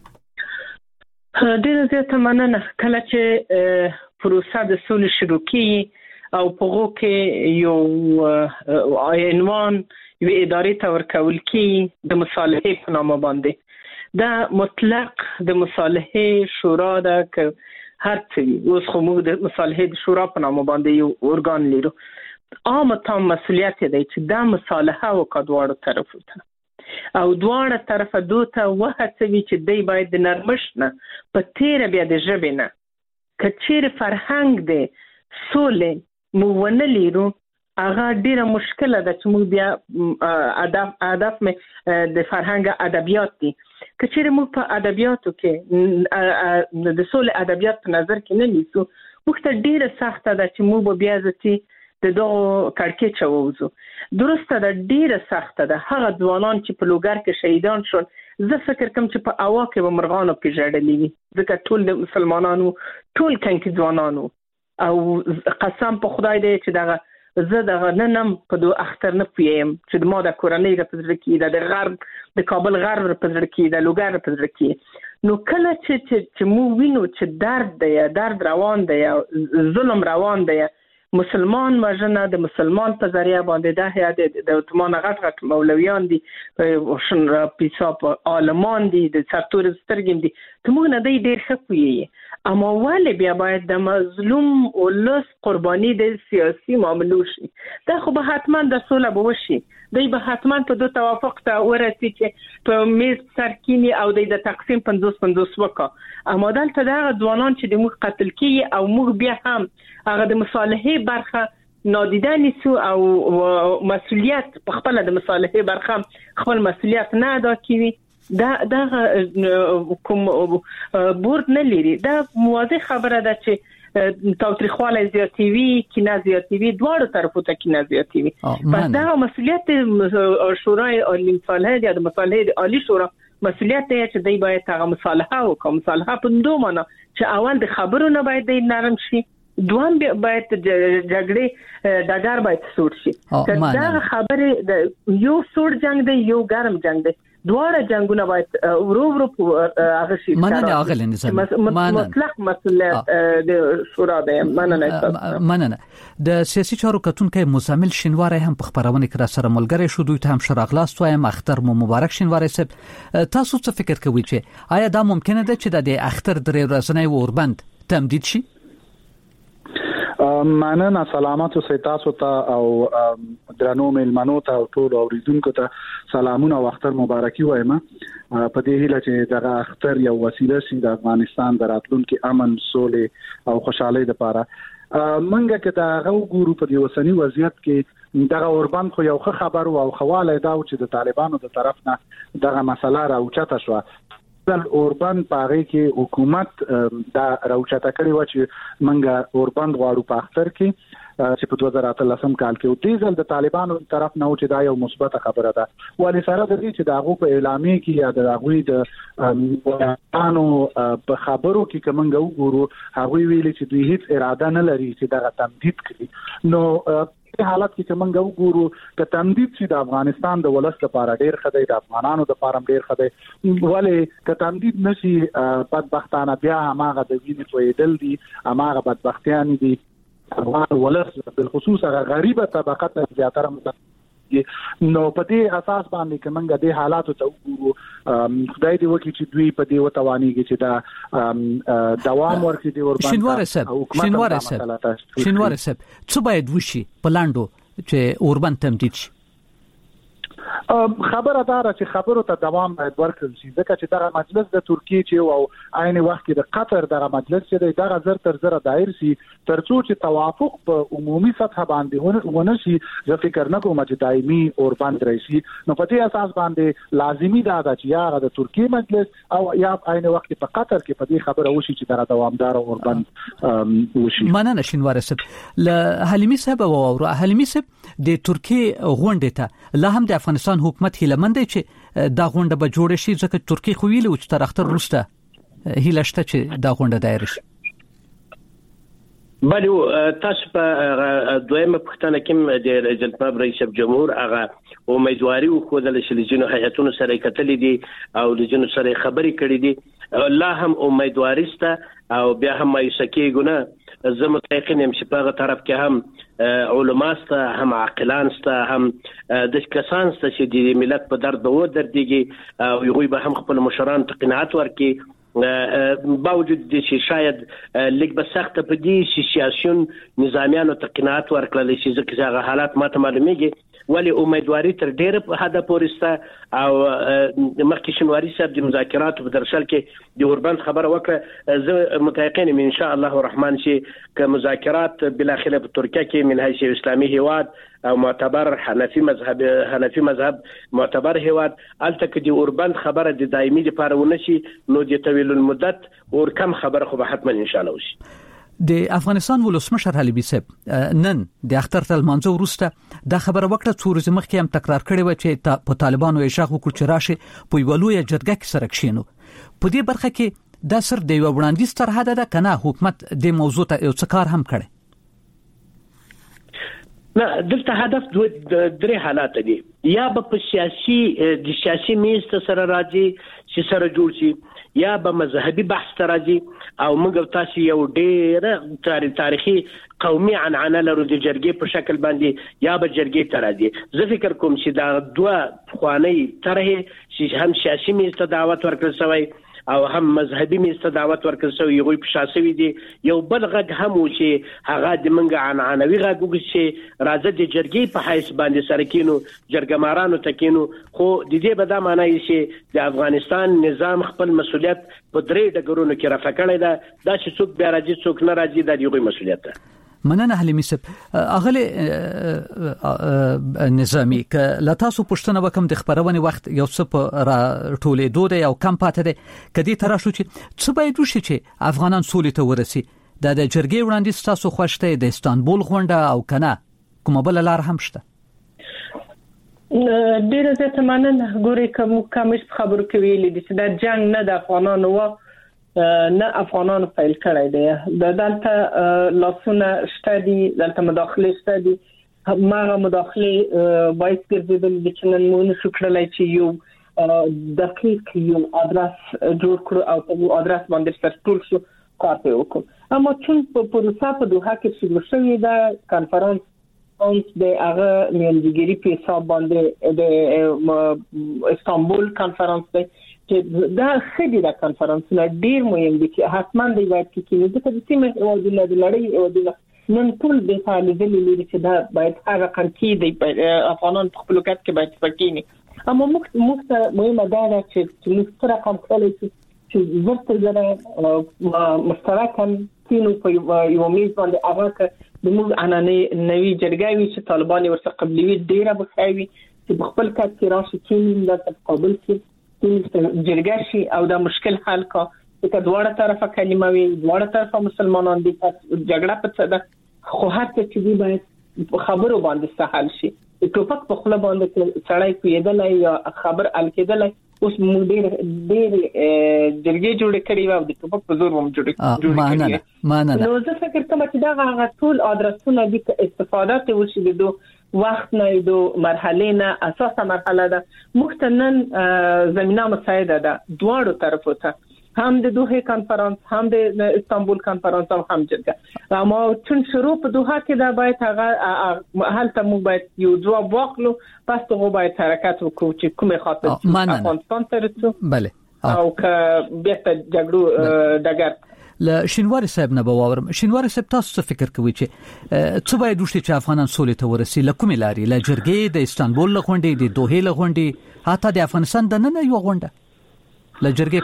ډیره زیاته مننه. کله چې پروسه د سولې شروع کیږي او په هغه کې یو عنوان یو ادارې ته ورکول کیږي د مصالحې په نامه باندې، دا مطلق د مصالحې شورا ده که هر څه. اوس خو موږ د مصالحې د شورا په نامه باندې یو ارګان لرو. عام تام مسؤلیت دی چې دا مصالحه وکړو دواړو طرفو ته او دواړه طرفه دوته وهڅوي چې دی باید د نرمښت نه په تیره بیا د ژبې نه که چیرې فرهنګ دی سولې موږ ونه لرو، هغه ډیره مشکله ده چې موږ بیا ادب ادب مې د فرهنګ ادبیات دي. که چیرې موږ په ادبیاتو کې د سولې ادبیات په نظر کې نه نیسو، موږ ته ډیره سخته ده چې موږ بیا ځي د دغه کړکېچ ووزو. درسته ده، ډیره سخته ده. هغه ځوانان چې په لوګر کې شهیدان شول، زه فکر کوم چې په اوا کې به مرغانو کې ژړلي وي، ځکه ټول د مسلمانانو ټول کنکي ځوانانو. او قسم په خدای دی چې دغه زه دغه ننم په دوه اختر نه پویم چې د ما د کورنۍ رپزر کې د غرب د کابل غرب رپزر کې د لوګر رپزر کې. نو کله چې چې مو وینو چې درد دی، درد روان دی، ظلم روان دی، مسلمان وژنه د مسلمان په ذریعہ باندې ده، یا د اتمان غټ غټ مولویان دي، شن پیساپ عالمان دي، د سرتور سترګم دي، ته موږ نه دی ډیر ښه پوهیږي. اما ولې بیا باید د مظلوم ولس قرباني د سیاسي معاملو شي؟ دا خو به حتما د سوله به وشي، دی به حتما په دو توافق ته ورسي چې په میز سر کینی او د تقسیم پنځوس پنځوس وکړه. اما دلته دغه ځوانان چې د موږ قتل کیږي او موږ بیا هم هغه د مصالحې برخه نادیده نیسو او مسؤلیت په خپل د مصالحې برخه خپل مسؤلیت نه ادا کوي، دا دا کوم بورد نه لري. دا واضح خبره ده چې تاوتریخواله زیاتوي، کینه زیاتوي، دواړو طرفو ته کینه زیاتوي. پس دا مسؤلیت شورای عالی مصالحه یا د مصالحې د عالی شورا مسؤلیت دی چې دی باید هغه مصالحه وکړي. مصالحه په دوه معنا چې اول د خبرو نه باید دی نرم شي، دوام باید جګړې دګار باید سوړ شي دا خبره د یو سوړ جنگ دی یو ګرم جنگ دی دواړه جنگونه باید ورو ورو هغه شي مننه اغل نظام مطلق مسله د شورا ده مننه مننه د سیاسي چارو کتونکو مزمل شینواری هم په خبرونه کې را سره ملګری شو دوی ته هم شراغلاست وایم اختر مو مبارک شینواری صاحب تاسو څه فکر کوئ چې آیا دا ممکنه ده چې د اختر درې ورځې اوربند تمدید شي؟ مننه سلامات او تاسو ته او درنو ملمنو ته او ټول اوریدونکو ته سلامونه او اختر مبارکي وایم. په دې هیله چې دغه اختر یو وسیله شي د افغانستان د راتلونکي امن سولې او خوشحالۍ لپاره. منګه کې دا غو ګورو په دې وسنی وضعیت کې دغه اوربند خو یو ښه خبر او خواله دا چې د طالبانو د طرف نه دغه مسله راوچته شو. د اوربند پاره کې حکومت دا راوچته کړی و چې منګه اوربند غواړو په اختر کې چې په دوه زره اتلسم کال کې او دې ځل د طالبانو طرف نه چې دا یو مثبت خبره ده. ولې سره د دې چې دا غو په اعلامیه کې یا د غوي د قانو په خبرو کې کومنګ وګورو هغه ویلي چې دوی هیڅ اراده نه لري چې دا تمدید کړي. نو په حالت کې کومنګ وګورو ک تمدید چې د افغانستان د ولس لپاره ډیر خدای د افغانانو لپاره ډیر خدای ولې ک تمدید نشي بدبختانه بیا هغه د وینې تویدل دي هغه بدبختیان دي افغان ولس بالخصوص هغه غریبه طبقه ته زیاتره نو په دې اساس باندې کومنګ د حالاتو ته وګورو خدای دې وکړي چې دوی په دې وتوانيږي چې دا دوام ورکړي دی ورباندې شینواری صاحب شینواری صاحب شینواری صاحب څه باید وشي په لاندو چې اوربند تمدید شي؟ خبره داره چې خبرو ته دوام باید ورکړل شي ځکه چې دغه مجلس د ترکیه چې او عین وخت کې د قطر دغه مجلس چې دغه زر تر زر دایر شي ترڅو چې توافق په عمومي سطح باندې ونه شي زه فکر نه کوم چې دایمي اوربند راشي. نو په دې اساس باندې لازمي ده چې یا د ترکیه مجلس او یا عین وخت په قطر کې په دې خبره وشي چې دغه دوامدار اوربند وشي. مننه شینواری صاحب له حلیمي صاحب او اورو حلیمي صاحب د ترکیه غونډه ته لا هم د افغانستان حکومت هیله مند چې دا غونډه به جوړ شي ځکه ترکیه خو ویلو چې تر اختر وروسته هیله شته چې دا غونډه دایر شي. بله تاسو په دویمه پښتنه کې د جناب رئیس جمهور هغه امیدواري وکړه چې لجنو هیئتونو سره کتلې دي او لجنو سره خبرې کړې دي لا هم امیدواري سته او بیا هم مایوسکی ګونه زه متأکد یم چې په هغه طرف کې هم علما سته هم عاقلان سته هم د کسان سته چې د ملت په درد به ودرېږي او هغوی به هم خپل مشران ته قناعت ورکړي باوجود د چې شاید لیک به سخت په دې سیاسيون نظامیانو ته قناعت ورکړل شي ځکه هغه حالات ماته معلومیږي ولی امیدواري تر ډیره په هدا پورسته او مخکې شینواری صاحب د مذاکرات په درشل کې د اوربند خبره وکړه زه متأکد یم ان شاء الله الرحمن چې ک مذاکرات بالاخره په ترکیه کې من حیث اسلامي هواد او معتبر حنفي مذهب حنفي مذهب معتبر هواد الته کې د اوربند خبره د دایمي لپاره ونشي نو د طویل المدت اور کم خبره خو به حتما ان شاء الله وشي. د افغانستان ولسمشر حلیمي صاحب نن د اختر تل منځو وروسته دا خبره وکړه چې ورځ مخکې هم تکرار کړې و چې په طالبانو یې شاخ وکړ چې راشه په یو لوی جرګه کې سره کښینو. په دې برخه کې دا سر د یو وړاندیز تر حد ده کنه حکومت د موضوع ته یو څه کار هم کړي؟ نه دلته هدف درې حالات دي یا به سیاسي د سیاسي میز سره راځي چې سره جوړ شي یا به مذهبي بحث تراځي او موږ تاسو یو ډېر تاریخي قومي عنعنه لرو د جرګې په شکل باندې یا به جرګې تراځي. زه فکر کوم چې دا دوه خواني طرحه چې هم سیاسي میز ته دعوت ورکړل شوی او هم مذهبي میسته دعوت ورکړل شو یو په شاسوي دي یو بل غږ هم و چې هغه د منګ عنعنوي غږ وګشي راځي د جرګې په حیث باندې سره کینو جرګمارانو تکینو خو د دې په دا معنی چې د افغانستان نظام خپل مسولیت په درې ډګرونو کې رافع کړی دا دا چې څوک بیا راځي څوک نه راځي دا یو مسولیت ده. مننه حلیمي صاحب اغله نظامی ک لتاسو پښتنه وکم د خبرونه وخت یو څه په را ټولې دوه یو کم پاتې ده کدي تر شو چې څه باید وشي چې افغانان سولې ته ورسي د د جرګې وړاندې تاسو خوشته د استانبول غونډه او کنه کومه بل لار هم شته؟ ډیره زه تمنه ګوري کوم کوم خبرو کوي چې دا جنگ نه د افغانانو و نه افغانانو فایل کړی دی د دلته لاسونه شته دي دلته مداخله شته دي ماغه مداخله وایس ګرځیدل د چنن مون شکړلای چې یو دقیق یو ادرس جوړ کړو او په ادرس باندې ستاسو شو کار په وکړو اما چې په پروسه په دوه کې شروع شوې ده کانفرنس اوس د هغه میانجیګری په حساب باندې د استانبول کانفرنس دی چې دا خېدي دا کانفرنس نه ډیر مهم دي چې حتمان دی وایي چې د دې سیمه او د لړۍ او د نن ټول د فعالیتونو لري چې دا باید هغه قنکی دی افغانان په خپل وخت کې باید پکېني اما موږ موږ مهمه ده چې موږ سره کوم کولای شو چې ورته زره مشترکاً کینو په یو میز باندې هغه د موږ انانه نوي جرګاوي چې طالبان ورته قبلوي ډیره بخاوي چې خپل کار کې راشي چې د تقابل کې جرګاشي او دا مشکل حل کا چې دواړه طرفه کلمه وي دواړه طرفه مسلمانان دي جګړه په څه ده خو هرڅه چې دی باید خبرو باندې سهال شي ټوپک په خپل باندې سړی پیدلای یا خبر الکیدلای اوس موږ ډېر ډېر جرګې جوړ کړي و د ټوپک په زور هم جوړ کړي مانه نو زه فکر کوم چې دا هغه ټول ادرسونه د استفاده ته وشي د وخت نه د مرحله نه اساسه مرحله ده مختنن زمينه مساعده ده دواړو طرفو ته هم د دوه کانفرنس هم د استانبول کانفرنس او هم جرګه اما چون شروع په دوه کې دا باید هغه هلته مو باید یو جواب واخلو پس ته باید حرکت وکړو چې کومه خاطر افغانستان ته رسو بله او که بیرته جګړو دګر ل شینواری صاحب نه باورم شینواری صاحب تاسو څه فکر کوي چې څه باید وشي چې افغانان سولې ته ورسي لکه ملاري ل جرګې د استانبول لغونډې د دوه لغونډې حتی د افغانستان د نن یو غونډه لجرګې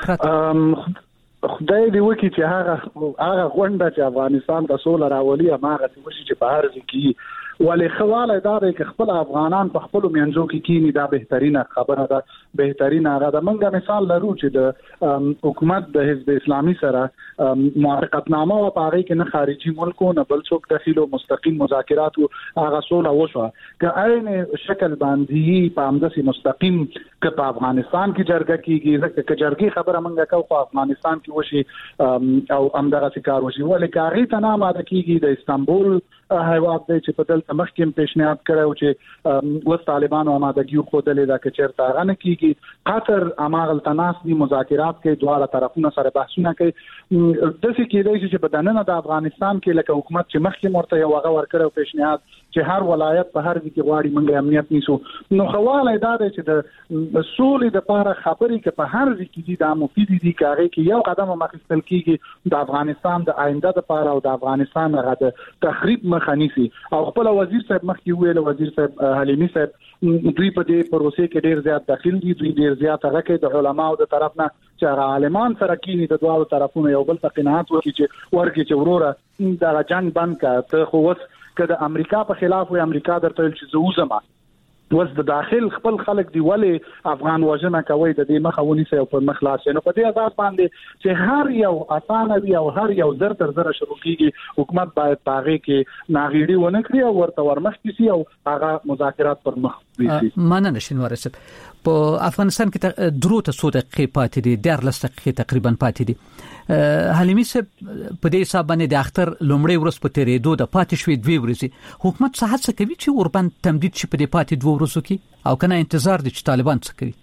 پراته خدای دې وکړي چې هغه هغه غونډه چې افغانستان د سول راولي هغه څه وشي چې په هر ځکه ولې خواله دا دی چې خپل افغانان په خپل منځو کې کینی دا بهترینه خبره ده بهترینه هغه د منګه مثال لرو چې د حکومت د حزب اسلامي سره موافقتنامه او پاره کې نه خارجي ملکو نه بل څوک داخلي او مستقیم مذاکرات او هغه سوله وشو که عین شکل باندې په همداسي مستقیم که په افغانستان کې جرګه کیږي ځکه جرګي خبره منګه کو په افغانستان کې وشي او همدغه کار وشي ولې کاغی ته نه ماده کیږي د استانبول هیواد دی چې په دلته مخکې پیشنهاد کړو چې وس طالبان او مادګیو خودلې دا چې چیرته غنه کیږي قطر اماغل تناس دي مذاکرات کې دواړه طرفونه سره بحثونه کوي د څه کېدای شي چې په دننه د افغانستان کې لکه حکومت چې مخکې مرته یو هغه ورکړو پیشنهاد چې هر ولایت په هر ځای کې غواړي منګه امنیت نیسو نو خواله دا دی چې د سولې د لپاره خبرې کې په هر ځای کې دا مفید دي کاږي کې یو قدم مخکې کیږي د افغانستان د آینده لپاره او د افغانستان غته تخریب مخنیسي او خپل وزیر صاحب مخکې ویل وزیر صاحب حلیمی صاحب دوی په دې پروسې کې ډیر زیات داخل دي دوی ډیر زیات هغه کې د علماو د طرف نه چې عالمان سره کینی د دوه طرفونو یو بل په قناعت وکړي چې ورګي چې وروره دا جنگ بند کا ته خو وس کله امریکا په خلاف وي امریکا درته چې زوزما وس د داخل خپل خلک دی ولی افغان وژنه کوي د دې مخاوني سره په مخلاص نو په دې اساس باندې چې هر یو اسانه وي او هر یو زر تر زر شروع کیږي حکومت باید پاغه کې ناغيړي ونه کړی او ورته ورمخ کیسي او هغه مذاکرات پر مخ وي مننه شینوار صاحب په افغانستان کې درو ته څو دقیقې پاتې دي ډېر لس دقیقې تقریبا پاتې دي حلیمی صاحب په دې حساب باندې د اختر لومړی ورځ په تیرېدو د پاتې شوې دوی ورځې حکومت څه هڅه کوي چې اوربند تمدید شي په دې پاتې دوه ورځو کې او کنه انتظار دي چې طالبان څه کوي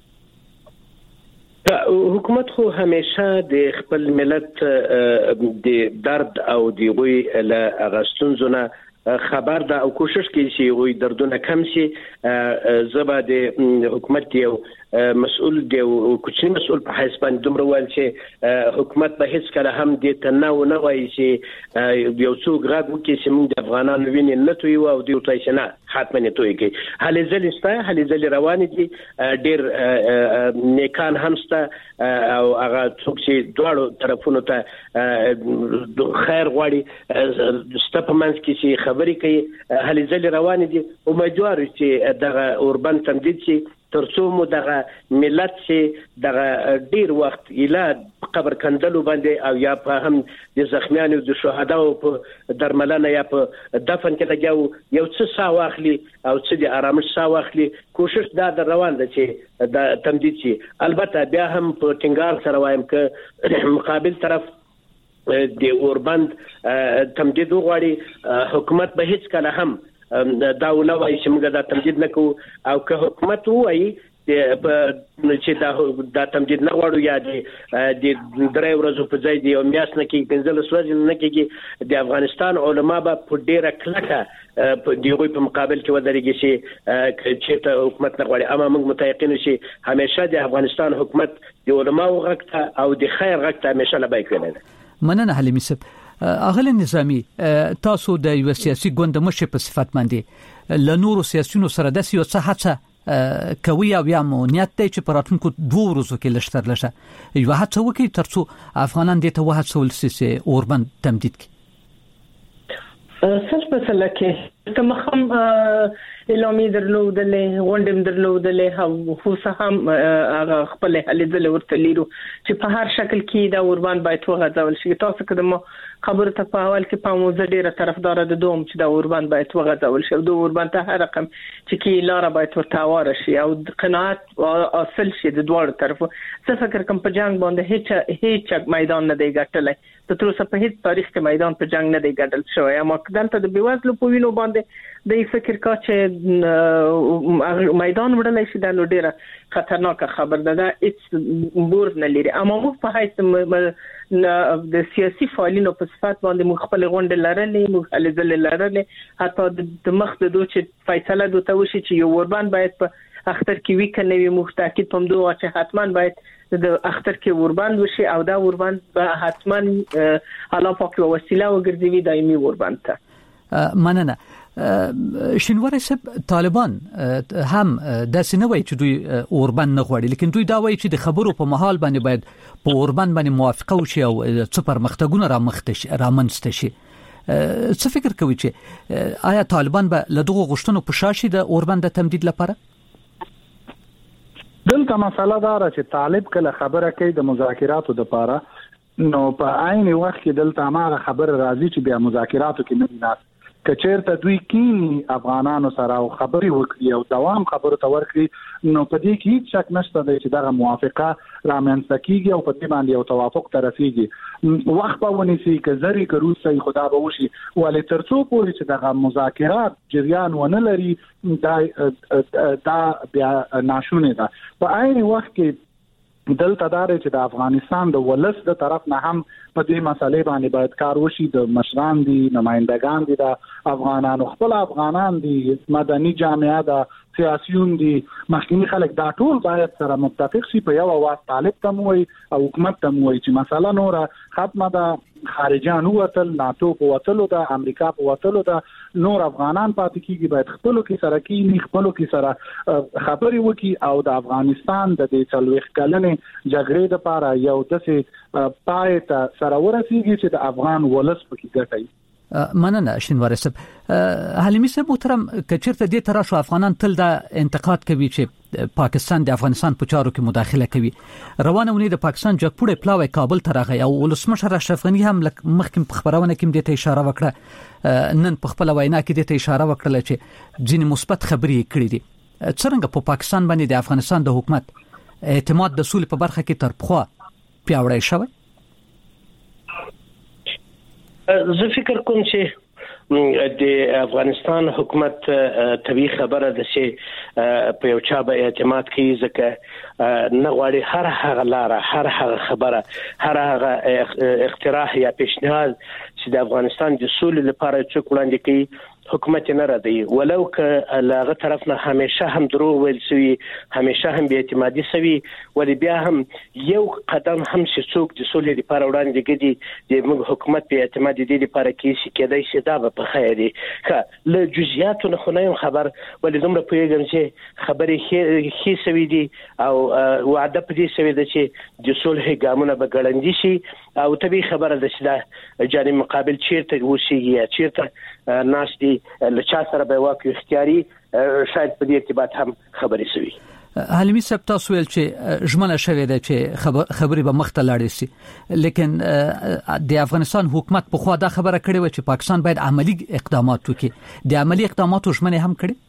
حکومت خو همیشه د خپل ملت د درد او د غوي له اغستونزونه خبر ده او کوشش کوي چې غوي دردونه کم شي زبا د حکومت یو مسؤل دی او کوچنی مسؤل په حساب باندې دومره ول چې حکومت به هیڅ کله هم د تناو نه وایي چې یو څوک راغو کې چې موږ د افغانانو ویني نه توي او د یوټایشنه حتما نه توي کوي هلې ځلې ستا هلې ځلې روان دي ډېر نیکان همستا او هغه څوک چې دواړو طرفونو ته خیر غواړي ستپمنس کې چې خبرې کوي هلې ځلې روان دي امیدوار چې دغه اوربند تمدید شي ترڅو مو دغه ملت چې دغه ډیر وخت اله قبر کندلو باندې او یا په هم د زخمیانو د شهداو په درملنه یا په دفن کې لګاو یو څه سا واخلي او څه د آرامش سا واخلي کوشش دا د روان ده چې د تمدید شي. البته بیا هم په ټینګار سره وایم ک مقابل طرف د اوربند تمدید وغواړي حکومت به هیڅ کله هم دا ولوي چې موږ دا تمدید نکو او که حکومت وایي چې دا د تمدید نه غواړو یا د درې ورځې په ځای دی او میاس نه کې پنځلس ورځې نه کې د افغانستان علما به په ډیره کلکه په دیغوی په مقابل کې ودرېږي چې چې حکومت نه غواړي. اما موږ متيقن شي همیشه د افغانستان حکومت د علماو غږ ته او د خیر غږ ته همیشه لبیک ویل. مننه حلیمي صاحب. اغله نظامی تاسو د یو سیاسي ګوند مشر په صفت باندې ل نورو سیاسيونو سره د سیاسي څه هڅه کوي او یا مونیت دی چې په راتلونکو دوه ورځو کې لشتر لشه یو هڅه وکړي ترڅو افغانان دې ته وهڅول سي اوربند تمدید کړي. سل په سل کې تمخم اعلامی درلودلې غونډم درلودلې او خو هم هغه خپل هلي ورته لیرو چې په هر شکل کې دا اوربند باید وغځول شي. تاسو کده خبره ته په اول کې په موزه ډیره طرفدار د دوم چې دا اوربند باید وغځول شي او د اوربند ته هر رقم چې کې لار باید ورته واره شي او قناعت اصل شي د دوه طرفو. څه فکر کوم په جنگ باندې هیڅ هیڅ میدان نه دی ګټلای د تر اوسه په هیڅ تاریخ کې میدان په جنگ نه دی ګټل شوی. اما دلته د بیوزلو په وینو باندې د فکر کا چې میدان وړلای شي دا نو ډیره خطرناک خبر ده. دا هیڅ بور نه لري. اما موږ په هیڅ د سیاسي فعالینو په صفات باندې موږ خپل غونډه لرلې موږ هلي لرلې حتی د مخ د دوه چې فیصله دوته وشي چې یو اوربند باید په اختر کې وکنه وي موږ تاکید پم دوه چې حتمان باید د اختر کې اوربند وشي او دا اوربند به حتمان حالا پاک وسیله وګرځي دایمي اوربند ته. مننه. شینواری صاحب طالبان هم د سنوي چې دوی اوربند نه غواړي لیکن دوی دا وایي چې د خبرو په محل باندې باید په اوربند باندې موافقه وشي او څه پرمختګونه رامخته شي رامنځته شي. څه فکر کوي چې آیا طالبان به له دغه غوښتنو په شاشي د اوربند تمدید لپاره؟ دلته مسله دا را چې طالب کله خبره کوي د مذاکراتو لپاره نو په عین وخت کې دلته ما خبر راځي چې بیا مذاکراتو کې نه ناس کچېرته دوی کینی افغانانو سره او خبري وکړي او دوام خبرو ته ورکړي نو په دې کې هیڅ شک نشته چې دا موافقه رامنځته کیږي او په دې باندې یو توافق ته رسیږي. وخت په ونیسي چې زری کروسي خدا به وشي ولې ترڅو پورې چې دا مذاکرات جریان ونه لري دا دا بیا ناشونه ده. په عین وخت کې دلته دار چې د افغانستان د ولس د طرف نه هم په دې مسلې باندې باید کار وشي. د مشران دي نمائندگان دي د افغانانو خپل افغانان دي مدني جامعه د سیاسيون دي مخکینی خلک دا ټول باید سره متفق شي په یو اواز طالب ته موي او حکومت ته موي چې مسله نور ختمه ده. خارجانو وتل ناتو په وتلو د امریکا په وتلو د نور افغانان پاتې کیږي باید خپلو کې سره کې خپلو کې سره خبري وکي او د افغانستان د دې څلويخ کلنې جګړې لپاره یو دسه پای ته سره ورسیږي چې د افغان ولس پکې ګټي. مننه شینواری صاحب. حلیمي صاحب محترم کچرته دې تراشو افغانان تل دا انتقاد کوي چې پاکستان د افغانستان په چارو کې مداخله کوي. روانه ونی د پاکستان جګپوړې پلاوی کابل ته راغی او ولسمشر اشرف غنی هم مخکې په خبرونه کې دې ته اشاره وکړه نن په خپل وینا کې دې ته اشاره وکړه چې ځینې مثبت خبرې کړې دي. څنګه په پاکستان باندې د افغانستان د حکومت اعتماد د سولې په برخه کې تر پخوا پیاوړی شوی؟ زه فکر کوم چې د افغانستان حکومت طبيعي خبره ده چې په یو چا به اعتماد کوي ځکه نه غواړي هر هغه لاره هر هغه خبره هر هغه اقتراح یا پیشنهاد چې د افغانستان د سولې لپاره څوک وړاندې کوي حکومت نه ردی ولو که لاغه طرف نه همیشه هم دروغ ویل سوي همیشه هم بی اعتمادي سوي ولې بیا هم یو قدم هم چې څوک د سولې لپاره وړاندې کړي د موږ حکومت بی اعتمادي دي لپاره کې چې کېدای شي دا په خیر دي ښه له جزئیاتو نه خو نه خبر ولې دومره پیغام چې خبرې خې سوي دي او وعده پدې سوي ده چې د سولې ګامونه به ګړندې شي او طبيعي خبره ده چې دا جانب مقابل چیرته وشي یا چیرته ناس دي لچا سره به واقع اختیاري شاید په دې ارتباط هم خبرې سوي. حلیمي صاحب تاسو ویل چې ژمنه شوې ده چې خبرې به مخته لاړې شي، لیکن د افغانستان حکومت په خوا دا خبره کړې و چې پاکستان باید عملی اقدامات وکړي، د عملی اقداماتو ژمنه هم کړې.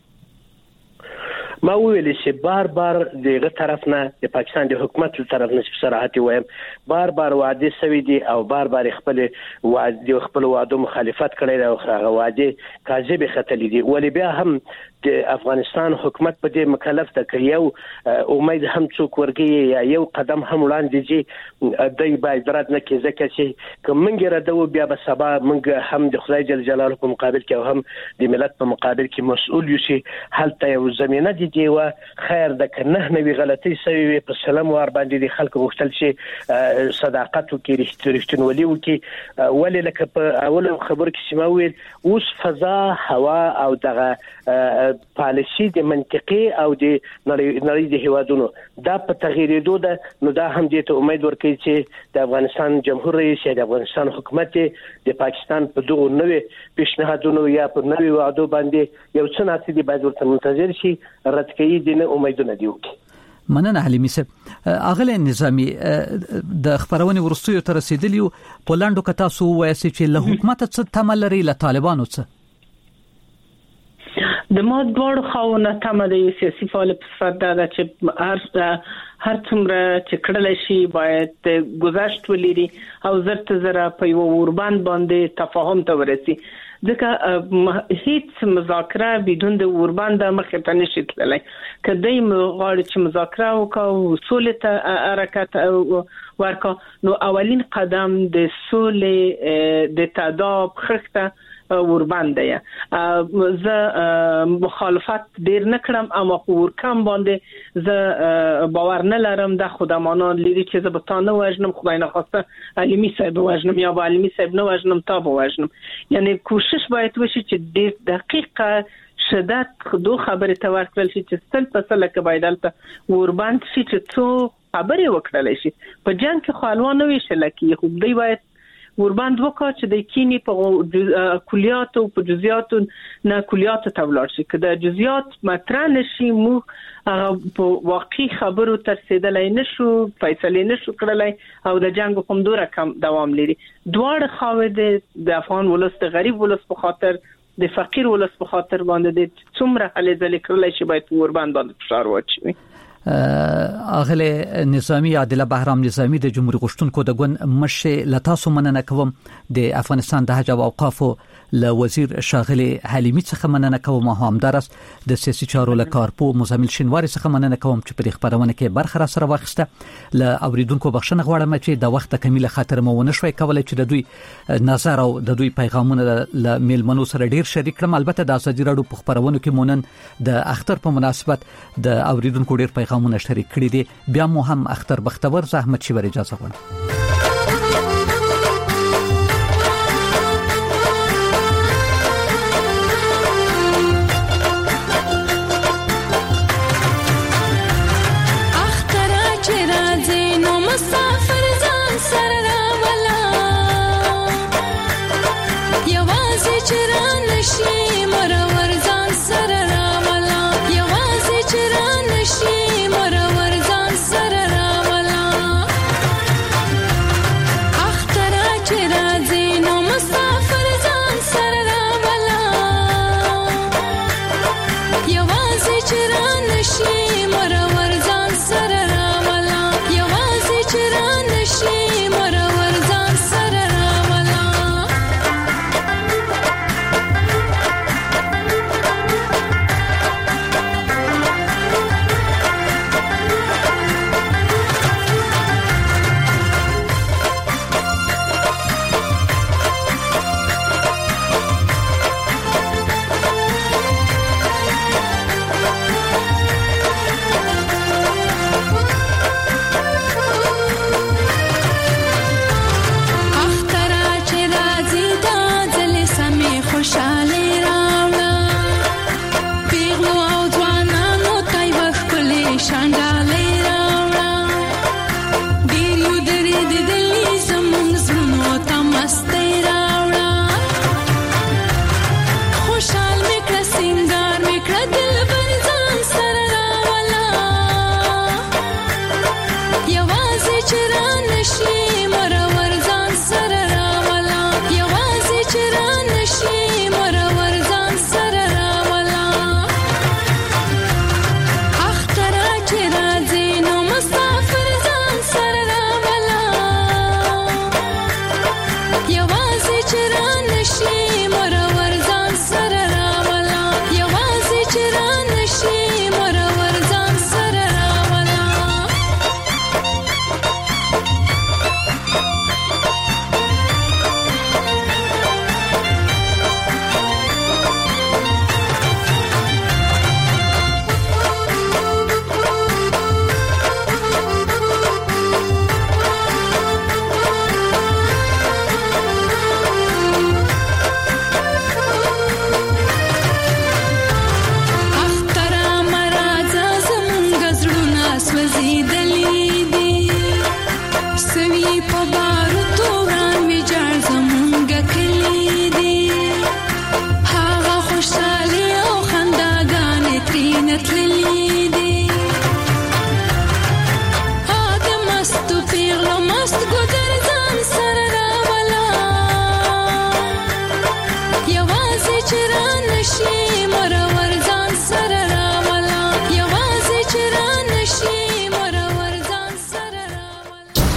ما ویل چې بار بار دغه طرف نه د پاکستان د حکومت له طرف نه صراحت وایم بار بار وعده سوي دي او بار بار خپل وعده خپل وعده مخالفت کړي او هغه وعده کاذب ختلې دي، ولې بیا هم د افغانستان حکومت په دې مکلف ده چې یو امید هم څوک ورګي یا یو قدم هم وړاندې دي دای باید رات نه کې ځکه چې کومنګ راډو بیا به سبا موږ هم د خدای جل جلاله په مقابل کې او هم د ملت په مقابل کې مسؤل یو شي. هلته یو زمينه دي دی و خیر د کنه نوې غلطي سوي په سلام ور باندې د خلکو غوښتل شي صداقت او کې رښتینولي وکي، ولې لکه په اول خبر کې چې ما ویل اوس فضا هوا او دغه پالیسي د منطقي او د نړۍ د هیوادونو دا په تغییرېدو ده، نو دا هم دې ته امید ورکوي چې د افغانستان جمهور رئیس یا د افغانستان حکومت د پاکستان په دغه نوې پیشنهادونو یا په نوې وعدو باندې یو څه ناتي دی باید ورته منتظر شي، رد کوي د نه امیدونه دی وکړي. مننه حلیمي صاحب. اغله نظامی د خبرونه ورستیو تر رسیدلی پولانډو کتا سو وایي چې له حکومت څخه تمل لري له طالبانو څخه د ما دوړ خاونه تمه د سیاسي فعال په صفت دا چې هر هر څومره چې کړل شي باید گذشت ولري او زرت زره په یو اوربان باندې تفاهم ته ورسي، ځکه هیڅ مذاکره بدون د اوربان د مخې ته نشي تللی. کدی مغاړي چې مذاکره وکاو سولې ته حرکت ورکا، نو اولین قدم د سولې د تداب خخته وربان دی. زه مخالفت ډیر نکړم اما ور کم باندې زه باور نه لرم د خدامانان لري چې زه به تا نه وژنم، خدای نه خواسته علمی صاحب وژنم یا به علمی صاحب نه وژنم تا به وژنم. یعنی کوشش باید وشي چې ډیر دقیقه شدت دو خبره ته ورکړل شي چې سل په سل کې باید البته وربان شي چې څو خبره وکړل شي. په جنگ کې خالوانه ویشل کی خو دی باید ورباند وکړه چې د کینی په کلیات او په جزئیات نه کلیات ته ولاړ شي، کله جزئیات مطرح نشي مو په واقعي خبرو تر رسیدلای نشو، فیصله نشو کړلای او د جنگ په دوره کم دوام لري. دواړه خاوې د افغان ولس د غریب ولس په خاطر د فقیر ولس په خاطر باندې د څومره هلې ځلې کړلای شي باید ورباند باندې فشار واچوي. اغله نظامی عادله بهرام نظامی د جمهوریت غشتونکو د ګوند مشه لتاسو مننه کوم د افغانستان د حج او اوقاف له وزیر شاغلی حلیمی څخه مننه کوم او همدارس د سیاسي چارو له کارپو مزمل شینواری څخه مننه کوم چې په خبرونه کې برخه را سره واخیسته. له اوریدونکو بخښنه غواړم چې د وخت کمیله خاطر مو ونه شوي کولای چې د دوی نظر او د دوی پیغامونه له میلمنو سره ډیر شریک کړم. البته د ازادي راډیو په خبرونو کې مونن د اختر په مناسبت د اوریدونکو ډیر پیغامونه شریک کړي دي. بیا مو هم اختر بختور زحمت شي ور اجازه غواړم. Ach چرا